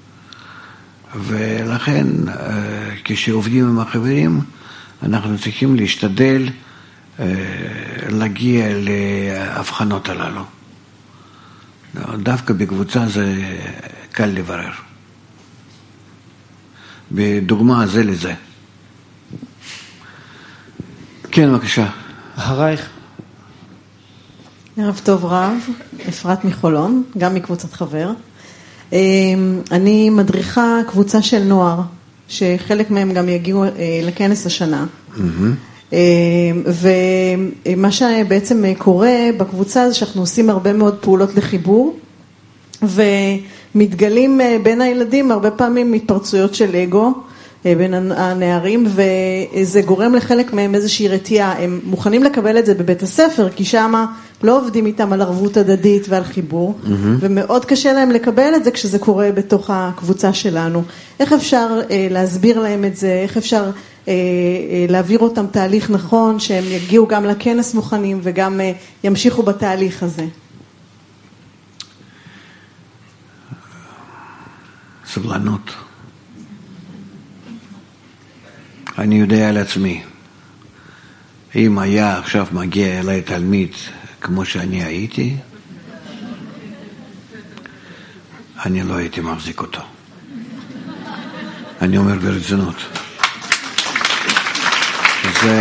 ולכן כשעובדים עם החברים אנחנו צריכים להשתדל להגיע להבחנות הללו. דווקא בקבוצה זה קל לברר. בדוגמה זה לזה. כן, בבקשה. אחרייך. ערב טוב רב, אפרת מחולון, גם מקבוצת חבר. אני מדריכה קבוצה של נוער, שחלק מהם גם יגיעו לכנס השנה. ומה שבעצם קורה בקבוצה זה שאנחנו עושים הרבה מאוד פעולות לחיבור, ומתגלים בין הילדים הרבה פעמים התפרצויות של אגו, בין הנערים, וזה גורם לחלק מהם איזושהי רתיעה. הם מוכנים לקבל את זה בבית הספר, כי שם לא עובדים איתם על ערבות הדדית ועל חיבור, mm-hmm. ומאוד קשה להם לקבל את זה כשזה קורה בתוך הקבוצה שלנו. איך אפשר אה, להסביר להם את זה? איך אפשר אה, אה, להעביר אותם תהליך נכון, שהם יגיעו גם לכנס מוכנים וגם אה, ימשיכו בתהליך הזה? סבלנות. אני יודע על עצמי, אם היה עכשיו מגיע אליי תלמיד כמו שאני הייתי, אני לא הייתי מחזיק אותו. אני אומר ברצינות. זה...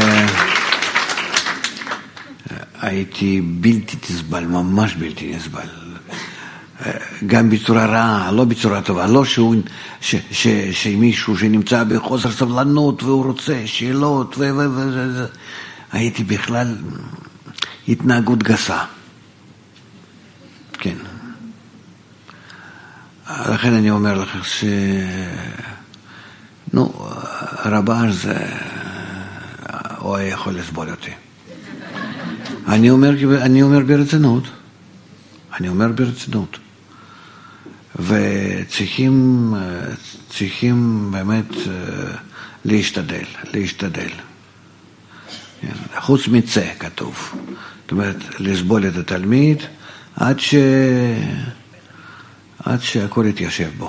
הייתי בלתי תסבל, ממש בלתי נסבל. גם בצורה רעה, לא בצורה טובה, לא שהוא, ש, ש, שמישהו שנמצא בחוסר סבלנות והוא רוצה שאלות ו... ו, ו, ו הייתי בכלל התנהגות גסה. כן. לכן אני אומר לך ש... נו, רב"ש זה... הוא היה יכול לסבול אותי. אני אומר, אני אומר ברצינות. אני אומר ברצינות. וצריכים, צריכים באמת להשתדל, להשתדל. חוץ מצה כתוב. זאת אומרת, לסבול את התלמיד עד ש... עד שהכל יתיישב בו.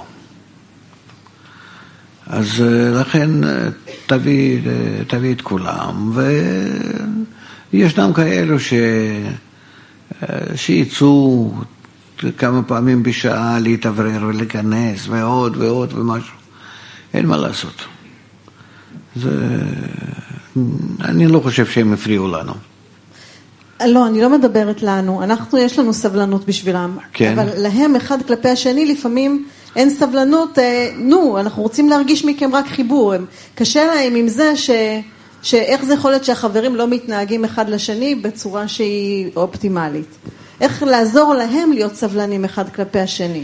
אז לכן תביא, תביא את כולם, וישנם כאלו ש... שיצאו כמה פעמים בשעה להתאוורר ולהיכנס ועוד ועוד ומשהו. אין מה לעשות. זה... אני לא חושב שהם הפריעו לנו. לא, אני לא מדברת לנו. אנחנו, יש לנו סבלנות בשבילם. כן. אבל להם אחד כלפי השני לפעמים אין סבלנות. אה, נו, אנחנו רוצים להרגיש מכם רק חיבור. הם, קשה להם עם זה ש... שאיך זה יכול להיות שהחברים לא מתנהגים אחד לשני בצורה שהיא אופטימלית. איך לעזור להם להיות סבלנים אחד כלפי השני.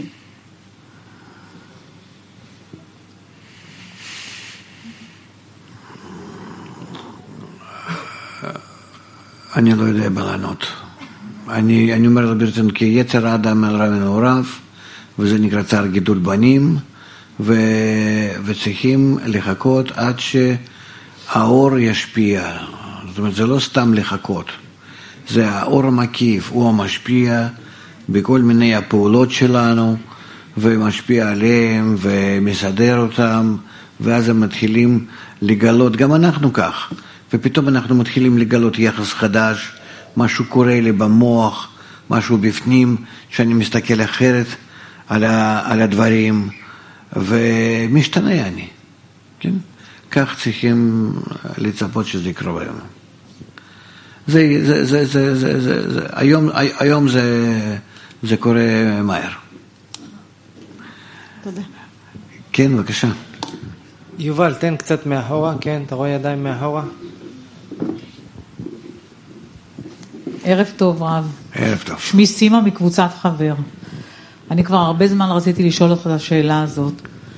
אני לא יודע בלענות. אני, אני אומר ברצינות, כי יצר האדם על רע מעורב, וזה נקרא צער גידול בנים, ו, וצריכים לחכות עד שהאור ישפיע. זאת אומרת, זה לא סתם לחכות. זה האור המקיף, הוא המשפיע בכל מיני הפעולות שלנו, ומשפיע עליהם ומסדר אותם, ואז הם מתחילים לגלות, גם אנחנו כך. ופתאום אנחנו מתחילים לגלות יחס חדש, משהו קורה לי במוח, משהו בפנים, שאני מסתכל אחרת על, ה, על הדברים, ומשתנה אני. כן? כך צריכים לצפות שזה יקרה בהם. זה, זה, זה, זה, זה, זה, זה, היום, היום זה, זה קורה מהר. תודה. כן, בבקשה. יובל, תן קצת מאחורה, כן, אתה רואה ידיים מאחורה? ערב טוב רב. ערב טוב. שמי סימה מקבוצת חבר. אני כבר הרבה זמן רציתי לשאול אותך את השאלה הזאת.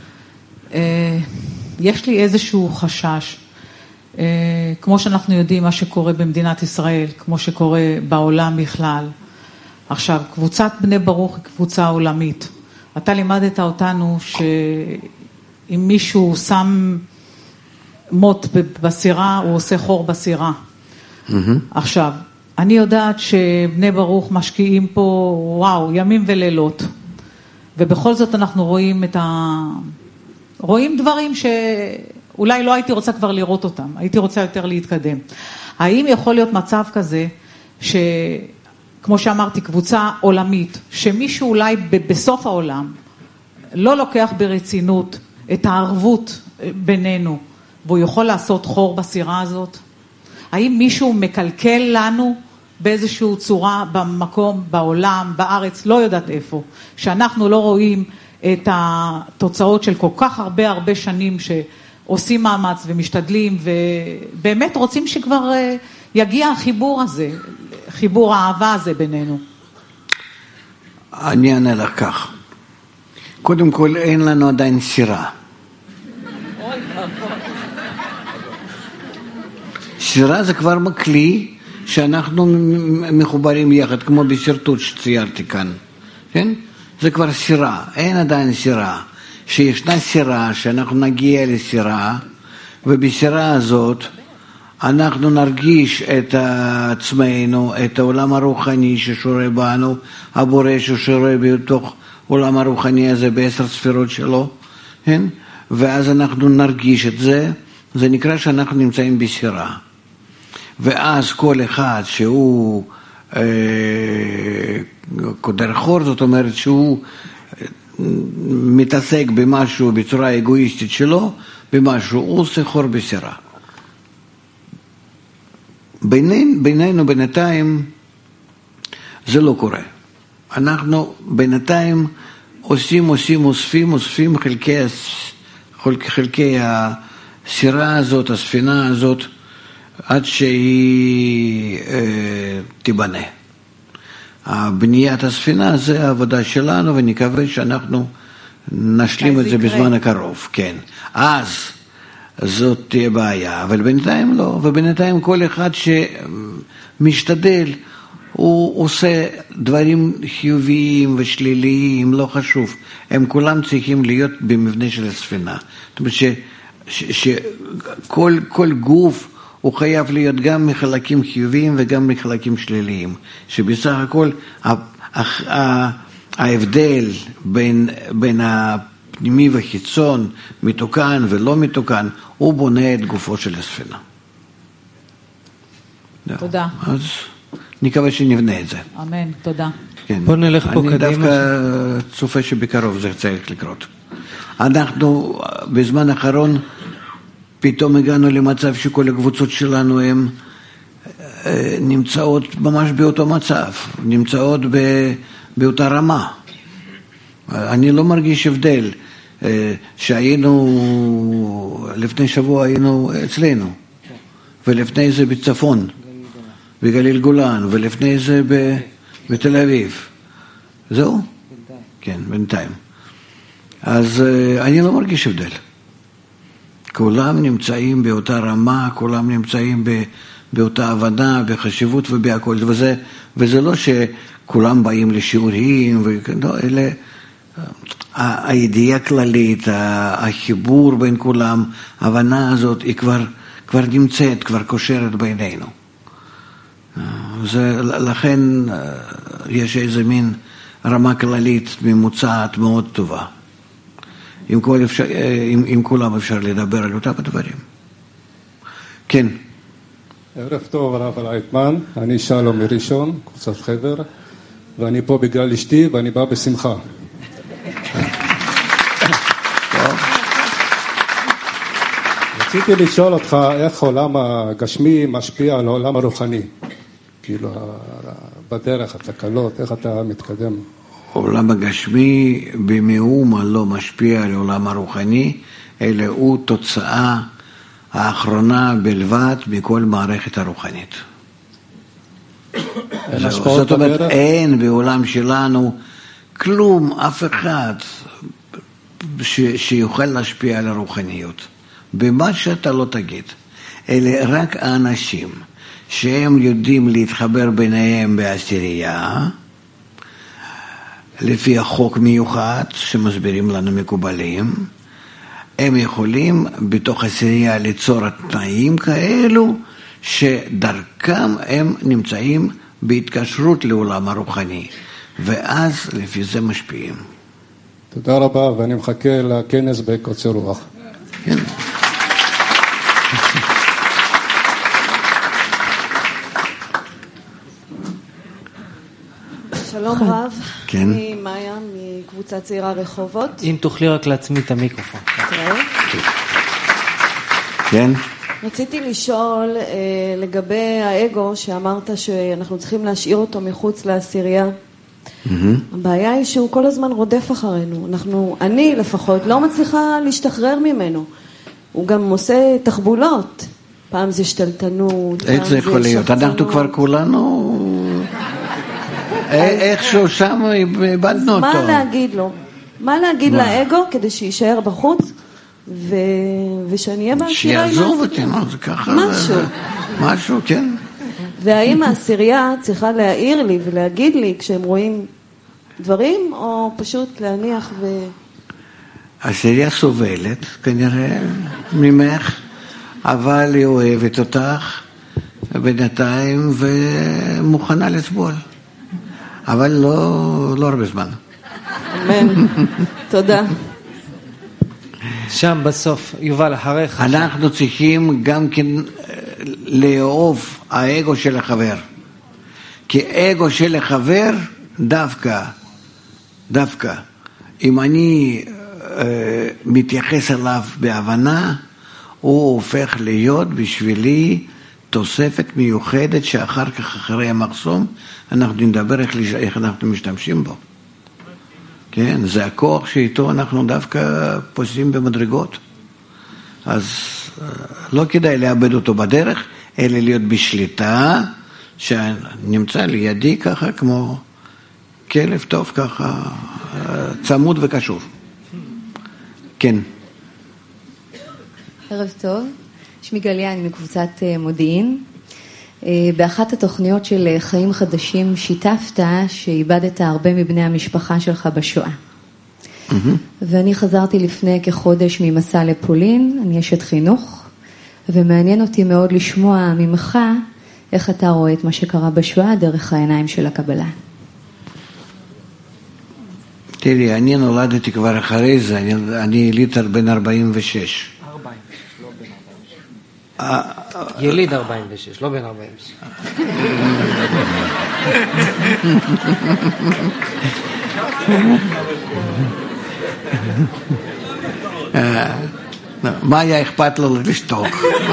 יש לי איזשהו חשש, כמו שאנחנו יודעים מה שקורה במדינת ישראל, כמו שקורה בעולם בכלל. עכשיו, קבוצת בני ברוך היא קבוצה עולמית. אתה לימדת אותנו שאם מישהו שם מוט בסירה, הוא עושה חור בסירה. Mm-hmm. עכשיו, אני יודעת שבני ברוך משקיעים פה, וואו, ימים ולילות. ובכל זאת אנחנו רואים את ה... רואים דברים שאולי לא הייתי רוצה כבר לראות אותם. הייתי רוצה יותר להתקדם. האם יכול להיות מצב כזה, שכמו שאמרתי, קבוצה עולמית, שמישהו אולי בסוף העולם לא לוקח ברצינות את הערבות בינינו, והוא יכול לעשות חור בסירה הזאת? האם מישהו מקלקל לנו באיזושהי צורה במקום, בעולם, בארץ, לא יודעת איפה, שאנחנו לא רואים את התוצאות של כל כך הרבה הרבה שנים שעושים מאמץ ומשתדלים ובאמת רוצים שכבר יגיע החיבור הזה, חיבור האהבה הזה בינינו? אני אענה לך כך. קודם כל אין לנו עדיין סירה. הספירה זה כבר כלי שאנחנו מחוברים יחד, כמו בשרטוט שציירתי כאן, כן? זה כבר סירה, אין עדיין סירה. שישנה סירה, שאנחנו נגיע לסירה, ובסירה הזאת אנחנו נרגיש את עצמנו, את העולם הרוחני ששורה בנו, הבורא ששורה בתוך העולם הרוחני הזה בעשר ספירות שלו, כן? ואז אנחנו נרגיש את זה, זה נקרא שאנחנו נמצאים בסירה. ואז כל אחד שהוא אה, קודר חור, זאת אומרת שהוא מתעסק במשהו בצורה אגואיסטית שלו, במשהו הוא עושה חור בסירה. בינינו, בינינו בינתיים זה לא קורה. אנחנו בינתיים עושים, עושים, אוספים, אוספים חלקי, חלקי הסירה הזאת, הספינה הזאת, עד שהיא אה, תיבנה. הבניית הספינה זה העבודה שלנו, ונקווה שאנחנו נשלים את זה יקרה. בזמן הקרוב, כן. אז זאת תהיה בעיה, אבל בינתיים לא, ובינתיים כל אחד שמשתדל, הוא עושה דברים חיוביים ושליליים, לא חשוב. הם כולם צריכים להיות במבנה של הספינה. זאת אומרת שכל כל גוף הוא חייב להיות גם מחלקים חיוביים וגם מחלקים שליליים. שבסך הכל ההבדל בין, בין הפנימי וחיצון, מתוקן ולא מתוקן, הוא בונה את גופו של הספינה. תודה. אז נקווה שנבנה את זה. אמן, תודה. כן. בוא נלך פה אני קדימה. אני דווקא צופה שבקרוב זה צריך לקרות. אנחנו בזמן האחרון פתאום הגענו למצב שכל הקבוצות שלנו הן נמצאות ממש באותו מצב, נמצאות באותה רמה. אני לא מרגיש הבדל. שהיינו, לפני שבוע היינו אצלנו, ולפני זה בצפון, בגליל גולן, ולפני זה בתל אביב. זהו? כן, בינתיים. אז אני לא מרגיש הבדל. כולם נמצאים באותה רמה, כולם נמצאים באותה הבנה, בחשיבות ובהכל. וזה, וזה לא שכולם באים לשיעורים, ולא, אלה... הידיעה הכללית, החיבור בין כולם, ההבנה הזאת היא כבר, כבר נמצאת, כבר קושרת בינינו. זה, לכן יש איזה מין רמה כללית ממוצעת מאוד טובה. עם, כל אפשר, עם, עם כולם אפשר לדבר על אותם הדברים. כן. ערב טוב, הרב לייטמן, אני שלום מראשון, קבוצת חבר, ואני פה בגלל אשתי ואני בא בשמחה. רציתי לשאול אותך איך העולם הגשמי משפיע על העולם הרוחני, כאילו בדרך, התקלות, איך אתה מתקדם? העולם הגשמי במאומה לא משפיע על העולם הרוחני, אלא הוא תוצאה האחרונה בלבד מכל מערכת הרוחנית. זאת אומרת, אין בעולם שלנו כלום, אף אחד ש, שיוכל להשפיע על הרוחניות. במה שאתה לא תגיד, אלה רק האנשים שהם יודעים להתחבר ביניהם בעשירייה, לפי החוק מיוחד שמסבירים לנו מקובלים, הם יכולים בתוך עשירייה ליצור תנאים כאלו שדרכם הם נמצאים בהתקשרות לעולם הרוחני, ואז לפי זה משפיעים. תודה רבה, ואני מחכה לכנס בקוצר רוח. כן. שלום רב, כן. אני מאיה מקבוצת צעירה רחובות. אם תוכלי רק להצמיד את המיקרופון. כן. רציתי לשאול אה, לגבי האגו שאמרת שאנחנו צריכים להשאיר אותו מחוץ לעשירייה. Mm-hmm. הבעיה היא שהוא כל הזמן רודף אחרינו. אנחנו, אני לפחות לא מצליחה להשתחרר ממנו. הוא גם עושה תחבולות. פעם זה שתלטנות. איך זה יכול להיות? אנחנו כבר כולנו... איכשהו שם איבדנו אותו. מה להגיד לו? מה להגיד לאגו כדי שישאר בחוץ ושאני אהיה בעשירה עם שיעזוב אותי, זה ככה. משהו. משהו, כן. והאם העשירייה צריכה להעיר לי ולהגיד לי כשהם רואים דברים, או פשוט להניח ו... העשירייה סובלת, כנראה, ממך, אבל היא אוהבת אותך בינתיים ומוכנה לסבול. אבל לא, לא הרבה זמן. אמן. תודה. שם בסוף, יובל, אחריך. אנחנו צריכים גם כן לאהוב האגו של החבר. כי אגו של החבר, דווקא, דווקא, אם אני אה, מתייחס אליו בהבנה, הוא הופך להיות בשבילי תוספת מיוחדת שאחר כך, אחרי המחסום, אנחנו נדבר איך, איך אנחנו משתמשים בו. כן, זה הכוח שאיתו אנחנו דווקא פוסעים במדרגות. אז לא כדאי לאבד אותו בדרך, אלא להיות בשליטה, שנמצא לידי ככה כמו כלב טוב, ככה צמוד וקשור. כן. ערב טוב, שמי גליה, אני מקבוצת מודיעין. באחת התוכניות של חיים חדשים שיתפת שאיבדת הרבה מבני המשפחה שלך בשואה. Mm-hmm. ואני חזרתי לפני כחודש ממסע לפולין, אני אשת חינוך, ומעניין אותי מאוד לשמוע ממך איך אתה רואה את מה שקרה בשואה דרך העיניים של הקבלה. תראי, אני נולדתי כבר אחרי זה, אני, אני ליטר בן ארבעים ושש. ארבעים, לא בן ארבעים ושש. יליד ארבעים ושש, לא בן ארבעים ושש. מה היה אכפת לו לשתוק?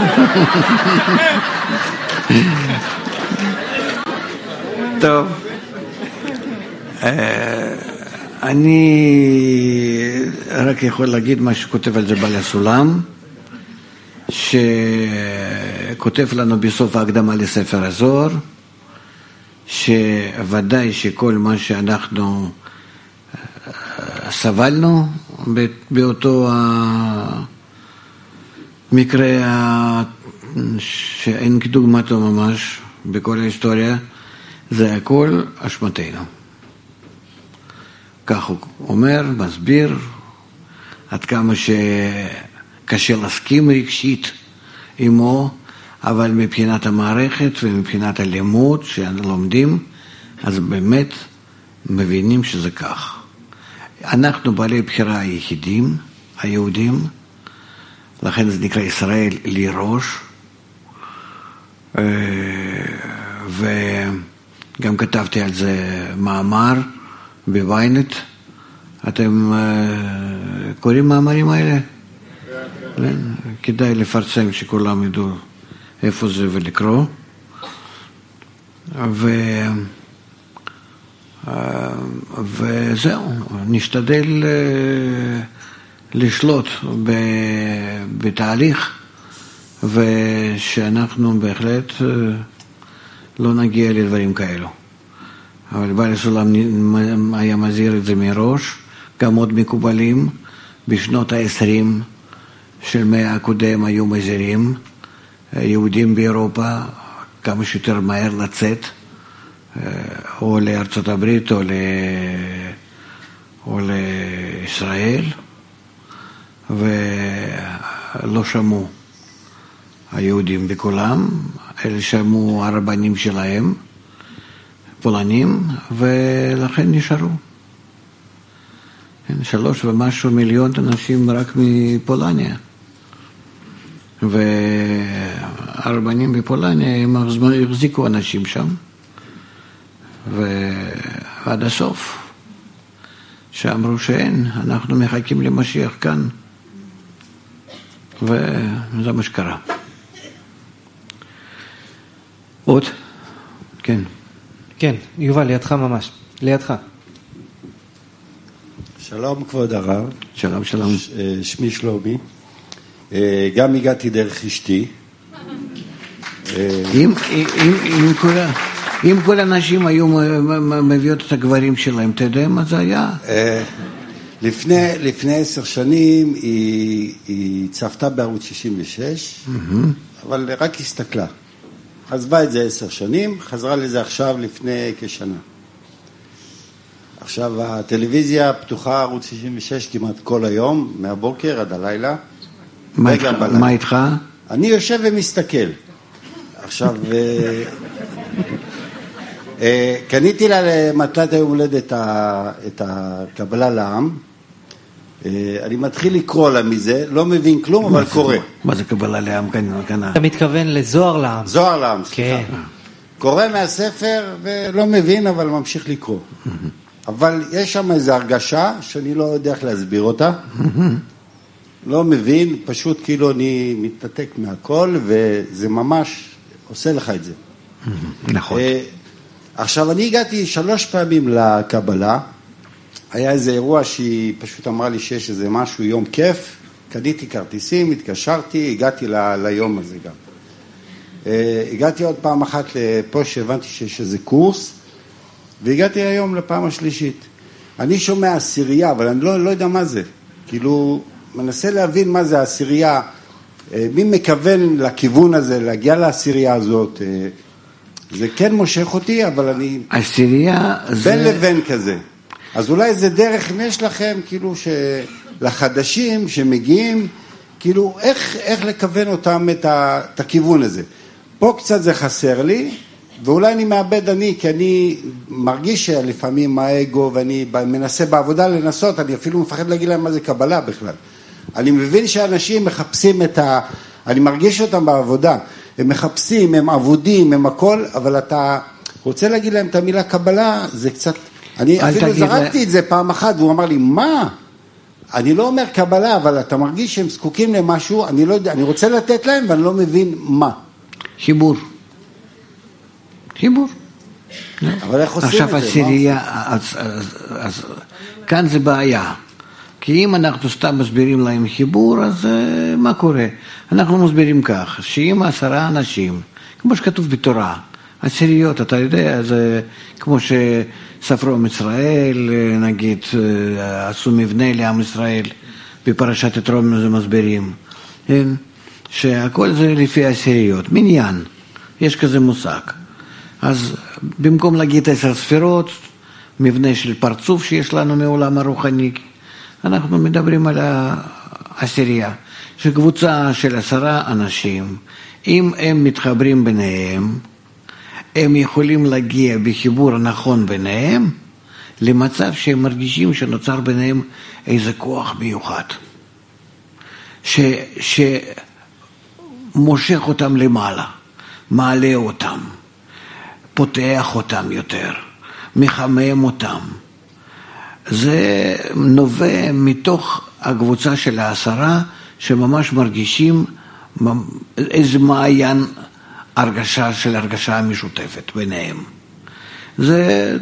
טוב. אני רק יכול להגיד מה שכותב על זה בעל הסולם, שכותב לנו בסוף ההקדמה לספר הזוהר, שוודאי שכל מה שאנחנו סבלנו באותו המקרה שאין כדוגמתו ממש בכל ההיסטוריה, זה הכל אשמתנו. כך הוא אומר, מסביר, עד כמה שקשה להסכים רגשית עמו, אבל מבחינת המערכת ומבחינת הלימוד שאנחנו לומדים, אז באמת מבינים שזה כך. אנחנו בעלי בחירה היחידים, היהודים, לכן זה נקרא ישראל לירוש, וגם כתבתי על זה מאמר בוויינט. אתם קוראים מאמרים האלה? כדאי לפרסם שכולם ידעו איפה זה ולקרוא. ו... וזהו, נשתדל לשלוט בתהליך, ושאנחנו בהחלט לא נגיע לדברים כאלו. אבל בעל הסולם היה מזהיר את זה מראש, גם עוד מקובלים בשנות העשרים של מאה הקודם היו מזהירים יהודים באירופה כמה שיותר מהר לצאת, או לארצות הברית או, ל... או לישראל, ולא שמעו היהודים בכולם, אלה שמעו הרבנים שלהם, פולנים, ולכן נשארו. שלוש ומשהו מיליון אנשים רק מפולניה. והרבנים בפולניה הם החזיקו אנשים שם. ועד הסוף, שאמרו שאין, אנחנו מחכים למשיח כאן. וזה מה שקרה. עוד? כן. כן, יובל, לידך ממש. לידך. שלום כבוד הרב. שלום, שלום. ש, שמי שלומי. גם הגעתי דרך אשתי. אם, אם, אם כל, אם כל האנשים היו מביאות את הגברים שלהם, אתה יודע מה זה היה? לפני, לפני עשר שנים היא, היא צפתה בערוץ שישים ושש, אבל רק הסתכלה. עזבה את זה עשר שנים, חזרה לזה עכשיו לפני כשנה. עכשיו הטלוויזיה פתוחה ערוץ שישים ושש כמעט כל היום, מהבוקר עד הלילה. מה איתך? מה איתך? אני יושב ומסתכל. עכשיו, קניתי לה למתנת היום הולדת את הקבלה לעם. אני מתחיל לקרוא לה מזה, לא מבין כלום, אבל קורא. מה זה קבלה לעם? אתה מתכוון לזוהר לעם. זוהר לעם, סליחה. קורא מהספר ולא מבין, אבל ממשיך לקרוא. אבל יש שם איזו הרגשה שאני לא יודע איך להסביר אותה. לא מבין, פשוט כאילו אני מתנתק מהכל, וזה ממש עושה לך את זה. נכון. עכשיו, אני הגעתי שלוש פעמים לקבלה, היה איזה אירוע שהיא פשוט אמרה לי שיש איזה משהו, יום כיף, קניתי כרטיסים, התקשרתי, הגעתי ל- ליום הזה גם. הגעתי עוד פעם אחת לפה שהבנתי שיש איזה קורס, והגעתי היום לפעם השלישית. אני שומע עשירייה, אבל אני לא, לא יודע מה זה. כאילו, מנסה להבין מה זה העשירייה, מי מכוון לכיוון הזה, להגיע לעשירייה הזאת. זה כן מושך אותי, אבל אני... עשירייה זה... בין לבין כזה. אז אולי זה דרך, אם יש לכם, כאילו, לחדשים שמגיעים, כאילו, איך, איך לכוון אותם את, ה, את הכיוון הזה. פה קצת זה חסר לי, ואולי אני מאבד אני, כי אני מרגיש שלפעמים האגו, ואני מנסה בעבודה לנסות, אני אפילו מפחד להגיד להם מה זה קבלה בכלל. אני מבין שאנשים מחפשים את ה... אני מרגיש אותם בעבודה, הם מחפשים, הם עבודים, הם הכל, אבל אתה רוצה להגיד להם את המילה קבלה, זה קצת... אני אפילו זרקתי לה... את זה פעם אחת, והוא אמר לי, מה? אני לא אומר קבלה, אבל אתה מרגיש שהם זקוקים למשהו, אני לא יודע, אני רוצה לתת להם, ואני לא מבין מה. חיבור. חיבור. אבל איך עושים את זה? עכשיו עשירייה, אז, אז, אז, כאן זה בעיה. כי אם אנחנו סתם מסבירים להם חיבור, אז uh, מה קורה? אנחנו מסבירים כך, שאם עשרה אנשים, כמו שכתוב בתורה, עשיריות, אתה יודע, זה כמו שספרו עם ישראל, נגיד, עשו מבנה לעם ישראל, בפרשת יתרו זה מסבירים, שהכל זה לפי עשיריות, מניין, יש כזה מושג. אז במקום להגיד עשר ספירות, מבנה של פרצוף שיש לנו מעולם הרוחני, אנחנו מדברים על העשירייה, שקבוצה של עשרה אנשים, אם הם מתחברים ביניהם, הם יכולים להגיע בחיבור הנכון ביניהם, למצב שהם מרגישים שנוצר ביניהם איזה כוח מיוחד, ש, שמושך אותם למעלה, מעלה אותם, פותח אותם יותר, מחמם אותם. זה נובע מתוך הקבוצה של העשרה, שממש מרגישים איזה מעיין הרגשה של הרגשה המשותפת ביניהם. זה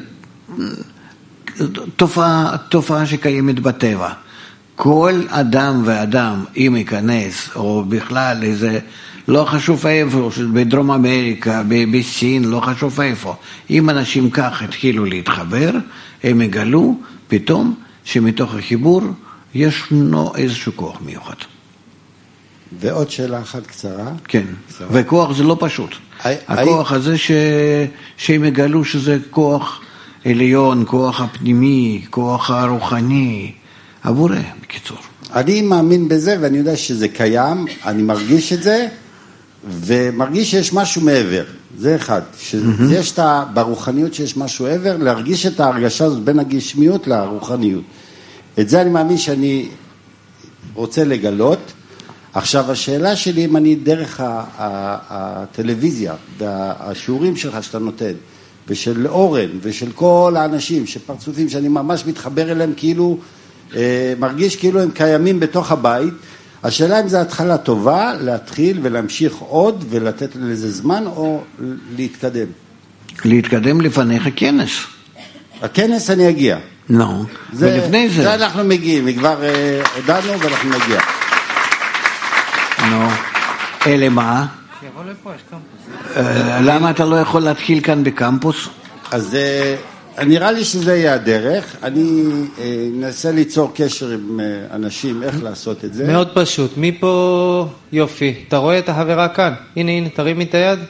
תופעה, תופעה שקיימת בטבע. כל אדם ואדם, אם ייכנס, או בכלל איזה, לא חשוב איפה, בדרום אמריקה, בסין, לא חשוב איפה. אם אנשים כך התחילו להתחבר, הם יגלו פתאום שמתוך החיבור ישנו איזשהו כוח מיוחד. ועוד שאלה אחת קצרה. כן, קצרה. וכוח זה לא פשוט. I, הכוח I... הזה ש... שהם יגלו שזה כוח עליון, כוח הפנימי, כוח הרוחני, עבורה, בקיצור. אני מאמין בזה ואני יודע שזה קיים, אני מרגיש את זה, ומרגיש שיש משהו מעבר. זה אחד. שיש את ה... ברוחניות שיש משהו מעבר, להרגיש את ההרגשה הזאת בין הגשמיות לרוחניות. את זה אני מאמין שאני רוצה לגלות. עכשיו, השאלה שלי, אם אני דרך הטלוויזיה והשיעורים שלך שאתה נותן, ושל אורן ושל כל האנשים שפרצופים שאני ממש מתחבר אליהם, כאילו, מרגיש כאילו הם קיימים בתוך הבית, השאלה אם זו התחלה טובה, להתחיל ולהמשיך עוד ולתת לזה זמן, או להתקדם? להתקדם לפניך כנס. הכנס אני אגיע. לא, ולפני זה. זה אנחנו מגיעים, כבר הודענו ואנחנו נגיע. נו, אלה מה? שיבוא לפה, יש קמפוס. למה אתה לא יכול להתחיל כאן בקמפוס? אז נראה לי שזה יהיה הדרך. אני אנסה ליצור קשר עם אנשים, איך לעשות את זה. מאוד פשוט. מי פה? יופי. אתה רואה את החברה כאן? הנה, הנה, תרים את היד.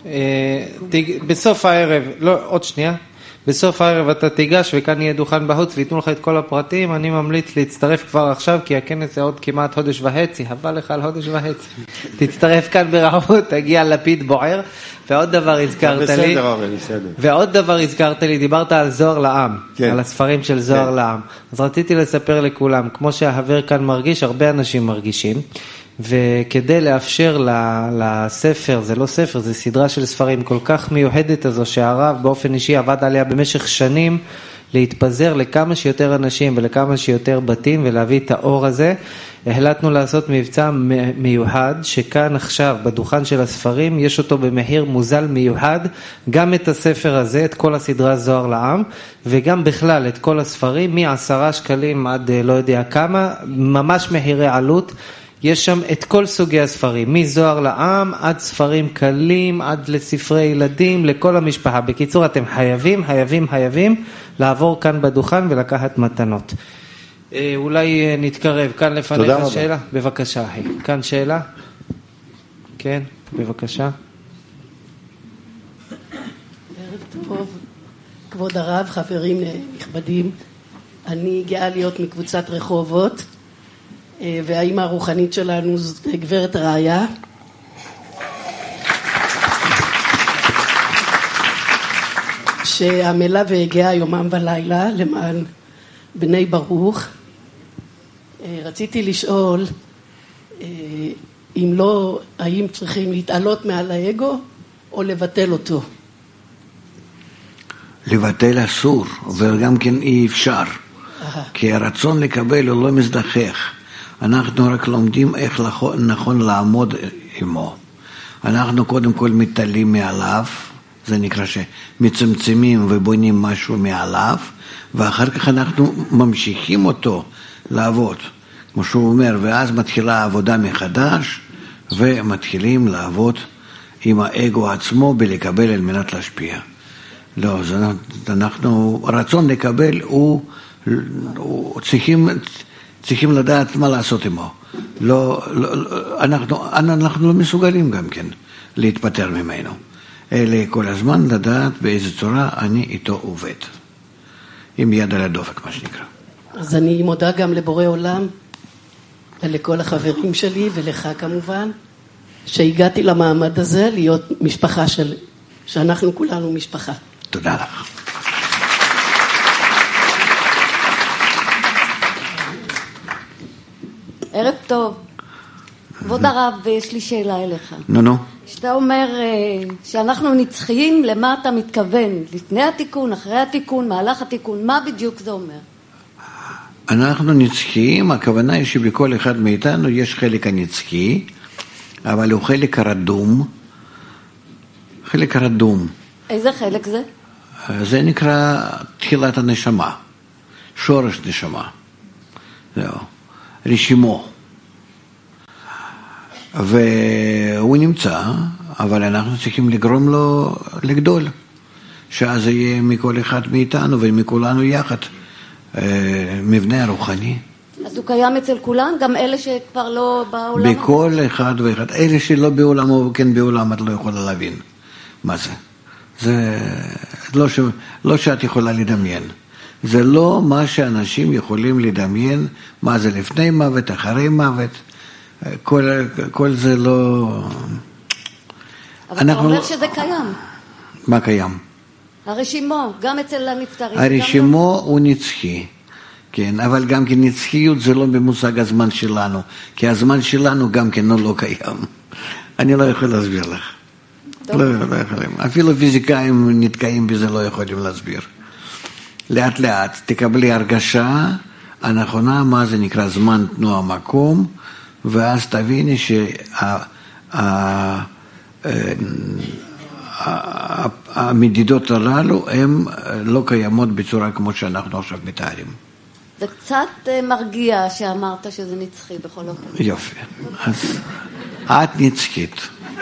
בסוף הערב, לא, עוד שנייה, בסוף הערב אתה תיגש וכאן יהיה דוכן בחוץ ויתנו לך את כל הפרטים. אני ממליץ להצטרף כבר עכשיו כי הכנס זה עוד כמעט חודש וחצי, חבל לך על חודש וחצי. תצטרף כאן ברעות, תגיע לפיד בוער. ועוד דבר הזכרת לי, בסדר, אורן, בסדר. ועוד דבר הזכרת לי, דיברת על זוהר לעם, כן. על הספרים של זוהר כן. לעם. אז רציתי לספר לכולם, כמו שהחבר כאן מרגיש, הרבה אנשים מרגישים, וכדי לאפשר לספר, זה לא ספר, זה סדרה של ספרים כל כך מיוחדת הזו, שהרב באופן אישי עבד עליה במשך שנים, להתפזר לכמה שיותר אנשים ולכמה שיותר בתים ולהביא את האור הזה. החלטנו לעשות מבצע מיוחד, שכאן עכשיו בדוכן של הספרים יש אותו במחיר מוזל מיוחד, גם את הספר הזה, את כל הסדרה זוהר לעם, וגם בכלל את כל הספרים, מעשרה שקלים עד לא יודע כמה, ממש מחירי עלות. יש שם את כל סוגי הספרים, מזוהר לעם עד ספרים קלים, עד לספרי ילדים, לכל המשפחה. בקיצור, אתם חייבים, חייבים, חייבים לעבור כאן בדוכן ולקחת מתנות. אה, אולי נתקרב, כאן לפניך שאלה? בבקשה, אחי. כאן שאלה? כן, בבקשה. ערב טוב, כבוד הרב, חברים נכבדים. אני גאה להיות מקבוצת רחובות. והאימא הרוחנית שלנו זאת גברת ראיה. שעמלה והגיעה יומם ולילה למען בני ברוך. רציתי לשאול, אם לא, האם צריכים להתעלות מעל האגו או לבטל אותו? לבטל אסור, וגם כן אי אפשר. כי הרצון לקבל הוא לא מזדחך. אנחנו רק לומדים איך נכון לעמוד עמו. אנחנו קודם כל מתעלים מעליו, זה נקרא שמצמצמים ובונים משהו מעליו, ואחר כך אנחנו ממשיכים אותו לעבוד, כמו שהוא אומר, ואז מתחילה העבודה מחדש, ומתחילים לעבוד עם האגו עצמו בלקבל על מנת להשפיע. לא, זה, אנחנו, רצון לקבל הוא, הוא צריכים... צריכים לדעת מה לעשות עמו. לא, לא, אנחנו, אנחנו לא מסוגלים גם כן להתפטר ממנו. אלה כל הזמן לדעת באיזה צורה אני איתו עובד. עם יד על הדופק, מה שנקרא. אז אני מודה גם לבורא עולם, ולכל החברים שלי, ולך כמובן, שהגעתי למעמד הזה להיות משפחה של, שאנחנו כולנו משפחה. תודה לך. ערב טוב. כבוד הרב, יש לי שאלה אליך. נו, נו. שאתה אומר שאנחנו נצחיים, למה אתה מתכוון? לפני התיקון, אחרי התיקון, מהלך התיקון, מה בדיוק זה אומר? אנחנו נצחיים, הכוונה היא שבכל אחד מאיתנו יש חלק הנצחי, אבל הוא חלק הרדום. חלק הרדום. איזה חלק זה? זה נקרא תחילת הנשמה, שורש נשמה. זהו. רשימו. והוא נמצא, אבל אנחנו צריכים לגרום לו לגדול, שאז יהיה מכל אחד מאיתנו ומכולנו יחד מבנה הרוחני. אז הוא קיים אצל כולם, גם אלה שכבר לא בעולם? בכל אחד ואחד, אלה שלא בעולם או כן בעולם, את לא יכולה להבין מה זה. זה לא, ש... לא שאת יכולה לדמיין. זה לא מה שאנשים יכולים לדמיין, מה זה לפני מוות, אחרי מוות, כל, כל זה לא... אבל אנחנו... אתה אומר שזה קיים. מה קיים? הרשימו, גם אצל הנפטרים. הרשימו גם... הוא נצחי, כן, אבל גם כן נצחיות זה לא במושג הזמן שלנו, כי הזמן שלנו גם כן לא קיים. אני לא יכול להסביר לך. לא, לא יכולים. אפילו פיזיקאים נתקעים בזה, לא יכולים להסביר. לאט לאט תקבלי הרגשה הנכונה, מה זה נקרא זמן, תנועה, מקום, ואז תביני שהמדידות הללו הן לא קיימות בצורה כמו שאנחנו עכשיו מתארים. זה קצת מרגיע שאמרת שזה נצחי בכל אופן. יופי. אז את נצחית.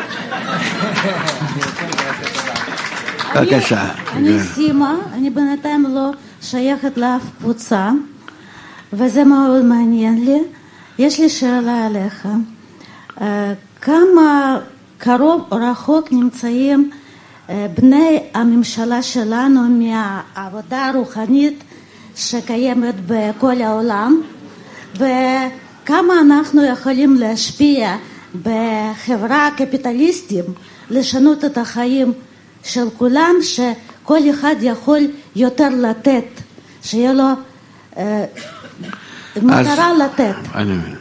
בבקשה. אני סימה, אני בינתיים לא שייכת לאף קבוצה, וזה מאוד מעניין לי. יש לי שאלה עליך. כמה קרוב או רחוק נמצאים בני הממשלה שלנו מהעבודה הרוחנית שקיימת בכל העולם, וכמה אנחנו יכולים להשפיע בחברה הקפיטליסטית לשנות את החיים של כולם, שכל אחד יכול יותר לתת, שיהיה לו אה, מטרה לתת. אני מבין.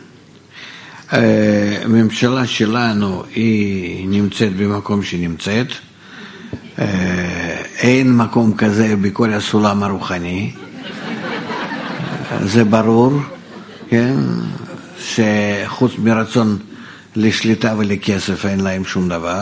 הממשלה שלנו היא נמצאת במקום שנמצאת, אין מקום כזה בכל הסולם הרוחני, זה ברור, כן, שחוץ מרצון לשליטה ולכסף אין להם שום דבר,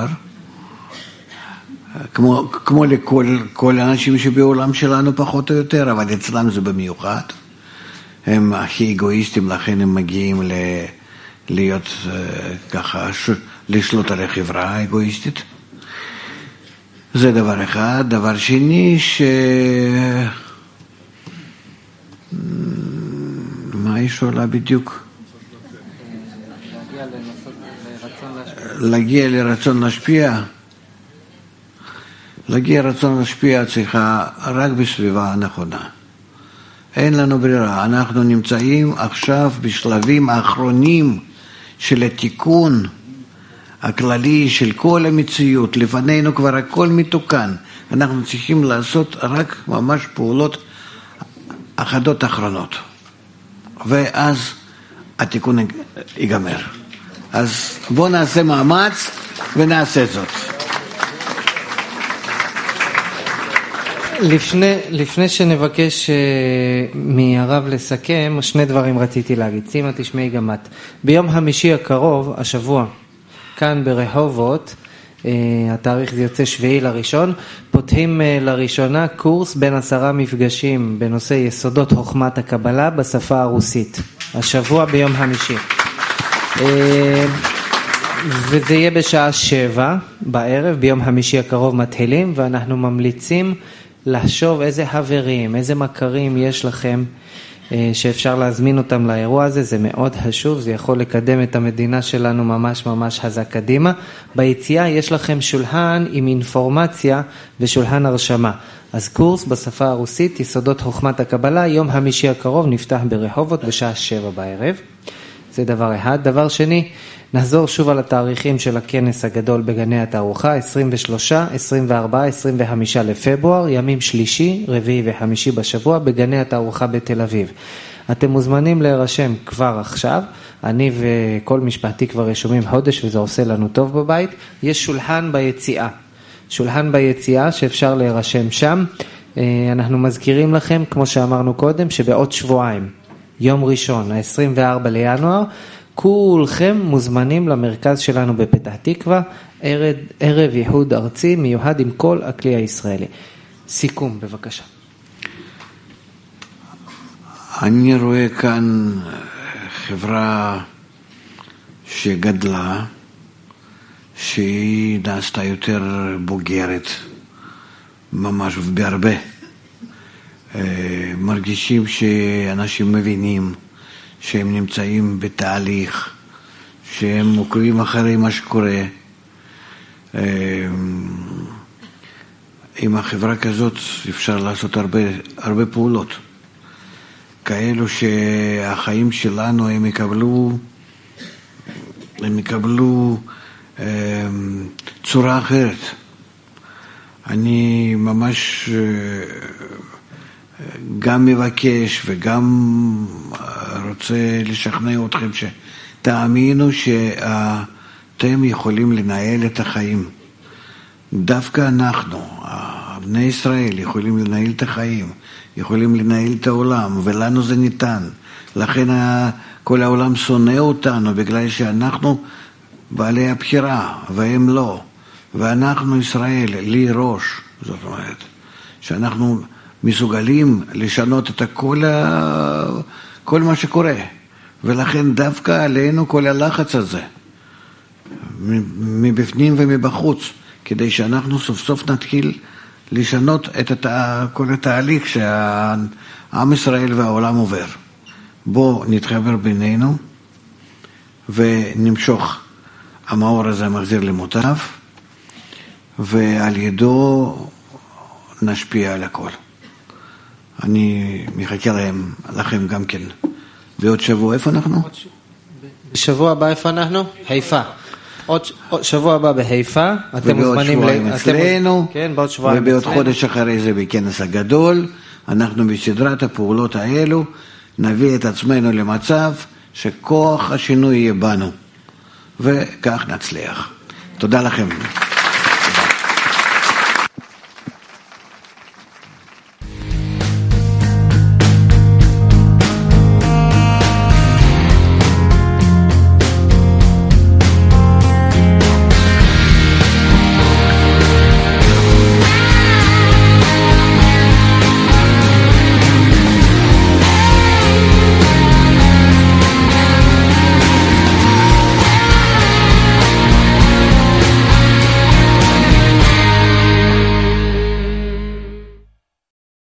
כמו, כמו לכל כל האנשים שבעולם שלנו פחות או יותר, אבל אצלם זה במיוחד, הם הכי אגואיסטים, לכן הם מגיעים ל, להיות ככה, לשלוט על החברה האגואיסטית. זה דבר אחד. דבר שני, ש... מה היא שואלה בדיוק? להגיע לרצון להשפיע. להגיע לרצון להשפיע צריכה רק בסביבה הנכונה. אין לנו ברירה. אנחנו נמצאים עכשיו בשלבים האחרונים של התיקון הכללי של כל המציאות. לפנינו כבר הכל מתוקן. אנחנו צריכים לעשות רק ממש פעולות אחדות אחרונות. ואז התיקון ייגמר. אז בואו נעשה מאמץ ונעשה זאת. לפני, לפני שנבקש uh, מהרב לסכם, שני דברים רציתי להגיד. שימה, תשמעי גם את. ביום חמישי הקרוב, השבוע, כאן ברחובות, uh, התאריך זה יוצא שביעי לראשון, פותחים uh, לראשונה קורס בין עשרה מפגשים בנושא יסודות חוכמת הקבלה בשפה הרוסית. השבוע ביום חמישי. Uh, וזה יהיה בשעה שבע בערב, ביום חמישי הקרוב מתחילים, ואנחנו ממליצים לחשוב איזה חברים, איזה מכרים יש לכם שאפשר להזמין אותם לאירוע הזה. זה מאוד חשוב, זה יכול לקדם את המדינה שלנו ממש ממש חזק קדימה. ביציאה יש לכם שולחן עם אינפורמציה ושולחן הרשמה. אז קורס בשפה הרוסית, יסודות חוכמת הקבלה, יום חמישי הקרוב נפתח ברחובות בשעה שבע בערב. זה דבר אחד. דבר שני, נחזור שוב על התאריכים של הכנס הגדול בגני התערוכה, עשרים ושלושה, עשרים וארבעה, עשרים וחמישה לפברואר, ימים שלישי, רביעי וחמישי בשבוע בגני התערוכה בתל אביב. אתם מוזמנים להירשם כבר עכשיו, אני וכל משפחתי כבר רשומים חודש וזה עושה לנו טוב בבית. יש שולחן ביציאה, שולחן ביציאה שאפשר להירשם שם. אנחנו מזכירים לכם, כמו שאמרנו קודם, שבעוד שבועיים, יום ראשון, ה-עשרים וארבעה לינואר, כולכם מוזמנים למרכז שלנו בפתח תקווה, ערב, ערב ייחוד ארצי מיוחד עם כל הכלי הישראלי. סיכום, בבקשה. אני רואה כאן חברה שגדלה, שהיא נעשתה יותר בוגרת, ממש בהרבה. מרגישים שאנשים מבינים שהם נמצאים בתהליך, שהם עוקבים אחרי מה שקורה. עם החברה כזאת אפשר לעשות הרבה, הרבה פעולות. כאלו שהחיים שלנו הם יקבלו, הם יקבלו צורה אחרת. אני ממש גם מבקש וגם רוצה לשכנע אתכם שתאמינו שאתם יכולים לנהל את החיים. דווקא אנחנו, בני ישראל, יכולים לנהל את החיים, יכולים לנהל את העולם, ולנו זה ניתן. לכן כל העולם שונא אותנו, בגלל שאנחנו בעלי הבחירה, והם לא. ואנחנו ישראל, לי ראש, זאת אומרת, שאנחנו מסוגלים לשנות את כל, ה... כל מה שקורה. ולכן דווקא עלינו כל הלחץ הזה, מבפנים ומבחוץ, כדי שאנחנו סוף סוף נתחיל לשנות את הת... כל התהליך שהעם ישראל והעולם עובר. בואו נתחבר בינינו ונמשוך המאור הזה מחזיר למוטב, ועל ידו נשפיע על הכל. אני מחכה להם, לכם גם כן. בעוד שבוע, איפה אנחנו? בשבוע הבא איפה אנחנו? חיפה. עוד שבוע הבא בחיפה. אתם מוזמנים ובעוד שבועיים אצלנו. כן, בעוד שבועיים ובעוד חודש אחרי זה בכנס הגדול. אנחנו בסדרת הפעולות האלו נביא את עצמנו למצב שכוח השינוי יהיה בנו. וכך נצליח. תודה לכם.